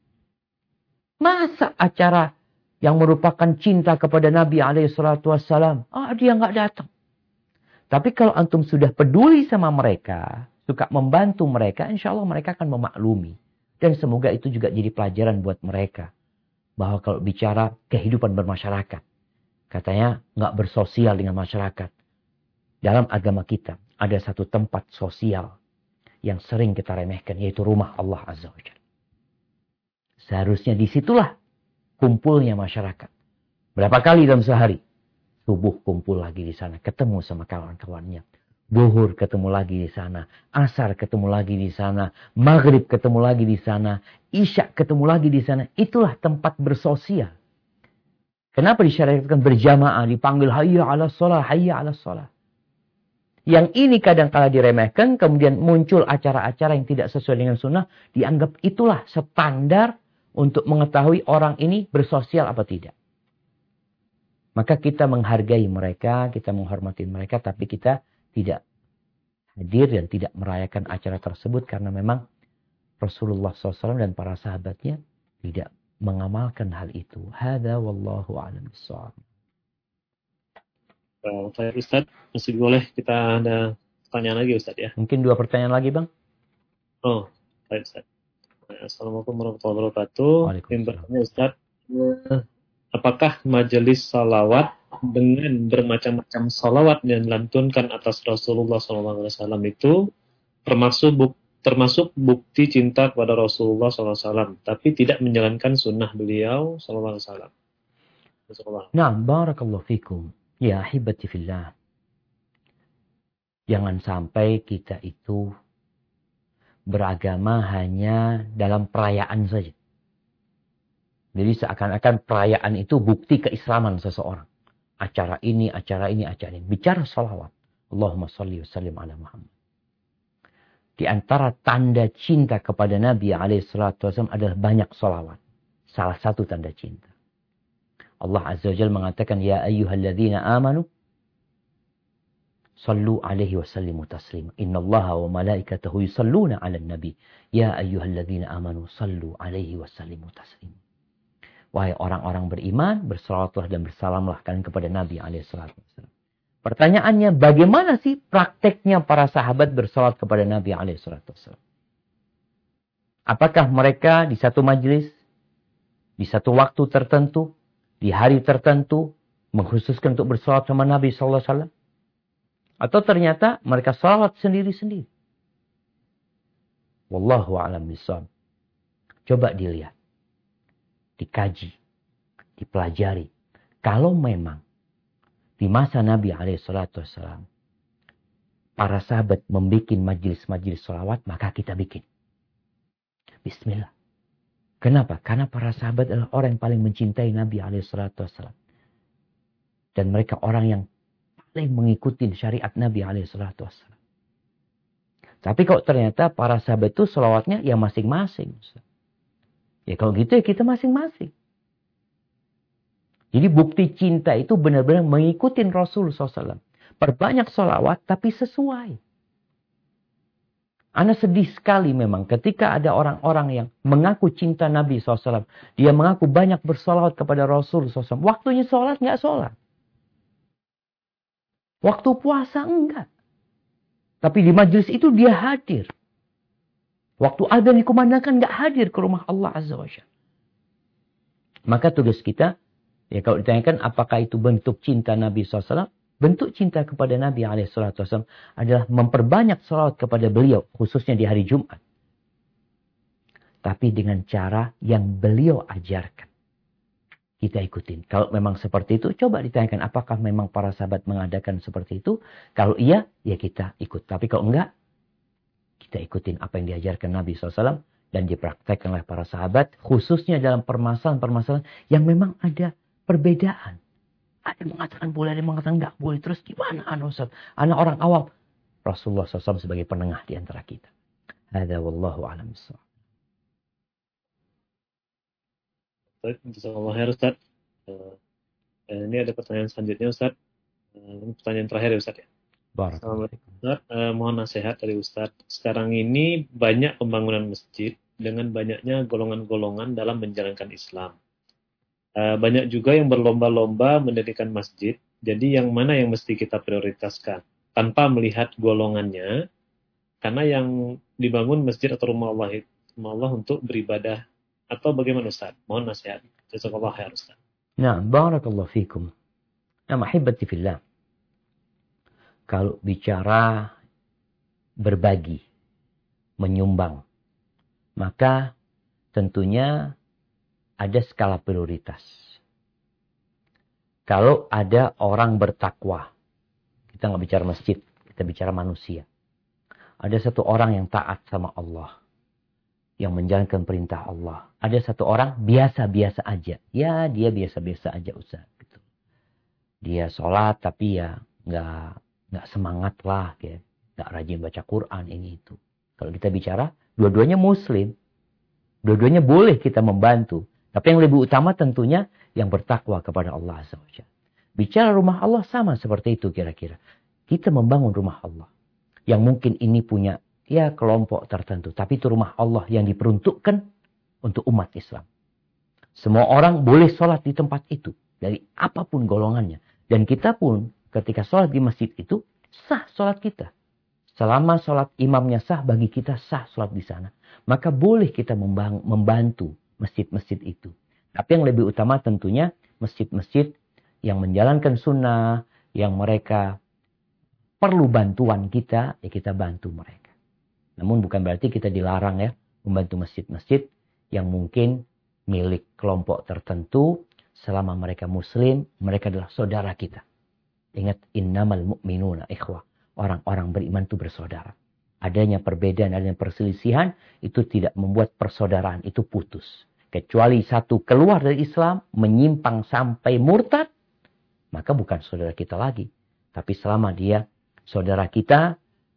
Masa acara yang merupakan cinta kepada Nabi alaihi salatu wassalam, ah dia nggak datang. Tapi kalau antum sudah peduli sama mereka, suka membantu mereka, insya Allah mereka akan memaklumi. Dan semoga itu juga jadi pelajaran buat mereka. Bahwa kalau bicara kehidupan bermasyarakat. Katanya nggak bersosial dengan masyarakat. Dalam agama kita ada satu tempat sosial yang sering kita remehkan. Yaitu rumah Allah Azza wa Jalla. Seharusnya disitulah kumpulnya masyarakat. Berapa kali dalam sehari? Subuh kumpul lagi di sana. Ketemu sama kawan-kawannya. Zuhur ketemu lagi di sana, asar ketemu lagi di sana, maghrib ketemu lagi di sana, isya ketemu lagi di sana. Itulah tempat bersosial. Kenapa disyariatkan berjamaah, dipanggil hayya ala sholah, hayya ala sholah. Yang ini kadang-kala diremehkan, kemudian muncul acara-acara yang tidak sesuai dengan sunnah, dianggap itulah standar untuk mengetahui orang ini bersosial apa tidak. Maka kita menghargai mereka, kita menghormati mereka, tapi kita tidak hadir dan tidak merayakan acara tersebut karena memang Rasulullah shallallahu alaihi wasallam dan para sahabatnya tidak mengamalkan hal itu. Hada wallahu a'lam bishawab. Baik Ustaz, masih boleh kita ada pertanyaan lagi Ustaz ya? Mungkin dua pertanyaan lagi Bang. Oh, baik Ustaz. Assalamualaikum warahmatullahi wabarakatuh. Yang bertanya Ustaz, apakah majelis salawat dengan bermacam-macam salawat yang dilantunkan atas Rasulullah shallallahu alaihi wasallam itu termasuk buk, termasuk bukti cinta kepada Rasulullah shallallahu alaihi wasallam, tapi tidak menjalankan sunnah beliau shallallahu alaihi wasallam? Nah, barakallahu fikum. Ya ahibati fillah. Jangan sampai kita itu beragama hanya dalam perayaan saja. Jadi seakan-akan perayaan itu bukti keislaman seseorang. Acara ini, acara ini, acara ini. Bicara salawat. Allahumma salli wa sallim ala Muhammad. Di antara tanda cinta kepada Nabi alaihi salatu wasallam adalah banyak salawat. Salah satu tanda cinta. Allah Azza wa Jalla mengatakan, Ya ayyuhalladzina amanu, sallu alaihi wa sallimu taslima. Inna allaha wa malaikatahu yusalluna ala nabi. Ya ayyuhalladzina amanu, sallu alaihi wa sallimu taslima. Wahai orang-orang beriman, bersalawatlah dan bersalamlah kalian kepada Nabi alaihi salatu wasallam. Pertanyaannya, bagaimana sih prakteknya para sahabat bersalawat kepada Nabi alaihi salatu wasallam? Apakah mereka di satu majelis, di satu waktu tertentu, di hari tertentu, mengkhususkan untuk bersalawat sama Nabi sallallahu alaihi wasallam? Atau ternyata mereka salawat sendiri-sendiri? Wallahu a'lam bishawab. Coba dilihat. Dikaji, dipelajari. Kalau memang di masa Nabi alaihi salatu wassalam para sahabat membuat majelis-majelis salawat, maka kita bikin. Bismillah. Kenapa? Karena para sahabat adalah orang yang paling mencintai Nabi alaihi salatu wassalam. Dan mereka orang yang paling mengikuti syariat Nabi alaihi salatu wassalam. Tapi kalau ternyata para sahabat itu salawatnya ya masing-masing. Ya kalau gitu ya kita masing-masing. Jadi bukti cinta itu benar-benar mengikuti Rasul sallallahu alaihi wasallam. Perbanyak salawat tapi sesuai. Ana sedih sekali memang ketika ada orang-orang yang mengaku cinta Nabi sallallahu alaihi wasallam. Dia mengaku banyak bersalawat kepada Rasul sallallahu alaihi wasallam. Waktunya sholat nggak sholat. Waktu puasa enggak. Tapi di majelis itu dia hadir. Waktu adzan dikumandangkan nggak hadir ke rumah Allah Azza wa Jalla. Maka tugas kita, ya kalau ditanyakan apakah itu bentuk cinta Nabi sallallahu alaihi wasallam, bentuk cinta kepada Nabi alaihi wasallam adalah memperbanyak salawat kepada beliau, khususnya di hari Jumat. tapi dengan cara yang beliau ajarkan. Kita ikutin. Kalau memang seperti itu, coba ditanyakan apakah memang para sahabat mengadakan seperti itu. Kalau iya, ya kita ikut. Tapi kalau enggak, kita ikutin apa yang diajarkan Nabi shallallahu alaihi wasallam dan dipraktekkan oleh para sahabat. Khususnya dalam permasalahan-permasalahan yang memang ada perbedaan. Ada yang mengatakan boleh, ada yang mengatakan enggak boleh. Terus gimana anak Ustaz? Anak orang awam. Rasulullah shallallahu alaihi wasallam sebagai penengah di antara kita. Hadza wallahu a'lam bissawab. Baik, jazakallahu khair Ustaz. Uh, ini ada pertanyaan selanjutnya Ustaz. Uh, pertanyaan terakhir ya Ustaz ya. Barakallahu. Ustaz, uh, mohon nasihat dari Ustaz. Sekarang ini banyak pembangunan masjid dengan banyaknya golongan-golongan dalam menjalankan Islam. Uh, banyak juga yang berlomba-lomba mendirikan masjid. Jadi yang mana yang mesti kita prioritaskan? Tanpa melihat golongannya. Karena yang dibangun masjid atau rumah Allah, rumah Allah untuk beribadah. Atau bagaimana Ustaz? Mohon nasihat. Jazakallahu khair Ustaz. Nah, barakallahu fikum. Nah, mahibati fillah. Kalau bicara berbagi, menyumbang, maka tentunya ada skala prioritas. Kalau ada orang bertakwa, kita nggak bicara masjid, kita bicara manusia. Ada satu orang yang taat sama Allah. Yang menjalankan perintah Allah. Ada satu orang biasa-biasa aja. Ya dia biasa-biasa aja Ustaz. Gitu. Dia sholat tapi ya nggak nggak semangat lah. Ya. Nggak rajin baca Quran ini itu. Kalau kita bicara dua-duanya muslim. Dua-duanya boleh kita membantu. Tapi yang lebih utama tentunya yang bertakwa kepada Allah Azza wa Jalla. Bicara rumah Allah sama seperti itu kira-kira. Kita membangun rumah Allah. Yang mungkin ini punya ya kelompok tertentu. Tapi itu rumah Allah yang diperuntukkan untuk umat Islam. Semua orang boleh sholat di tempat itu. Dari apapun golongannya. Dan kita pun ketika sholat di masjid itu sah sholat kita. Selama sholat imamnya sah bagi kita sah sholat di sana. Maka boleh kita membantu masjid-masjid itu. Tapi yang lebih utama tentunya masjid-masjid yang menjalankan sunnah. Yang mereka perlu bantuan kita. Ya kita bantu mereka. Namun bukan berarti kita dilarang ya membantu masjid-masjid yang mungkin milik kelompok tertentu selama mereka muslim, mereka adalah saudara kita. Ingat innamal mu'minuna ikhwah. Orang-orang beriman itu bersaudara. Adanya perbedaan, adanya perselisihan itu tidak membuat persaudaraan itu putus. Kecuali satu keluar dari Islam, menyimpang sampai murtad, maka bukan saudara kita lagi. Tapi selama dia saudara kita,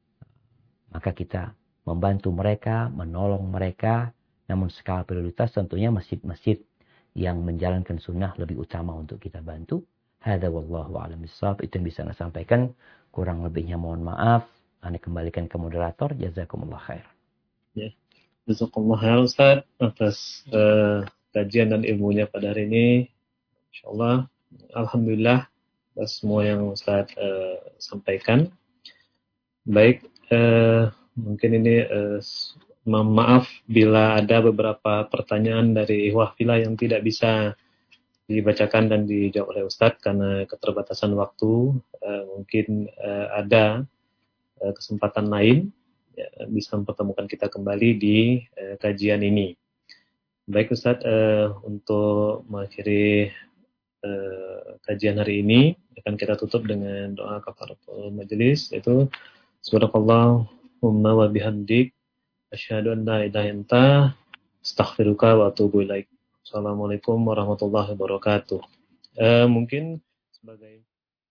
maka kita membantu mereka, menolong mereka. Namun skala prioritas tentunya masjid-masjid yang menjalankan sunnah lebih utama untuk kita bantu. Hadza wallahu a'lam bissawab. Itu yang bisa saya sampaikan. Kurang lebihnya mohon maaf. Anda kembalikan ke moderator. Jazakumullah khair. Ya. Jazakumullah khair Ustaz atas uh, kajian dan ilmunya pada hari ini. Insyaallah alhamdulillah atas semua yang Ustaz uh, sampaikan. Baik, uh, mungkin ini uh, maaf bila ada beberapa pertanyaan dari ikhwah fillah yang tidak bisa dibacakan dan dijawab oleh Ustadz karena keterbatasan waktu. Uh, mungkin uh, ada uh, kesempatan lain ya, bisa mempertemukan kita kembali di uh, kajian ini. Baik Ustadz, uh, untuk mengakhiri uh, kajian hari ini akan kita tutup dengan doa kafaratul majelis, yaitu subhanakallahumma wa bihamdik asyhadu an la ilaha illa anta astaghfiruka wa atubu ilaik. Assalamualaikum warahmatullahi wabarakatuh. Uh, mungkin sebagai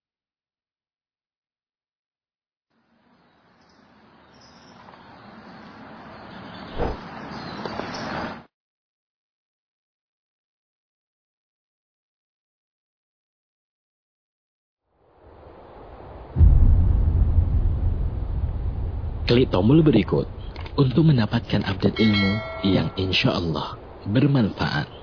klik tombol berikut untuk mendapatkan update ilmu yang insya Allah bermanfaat.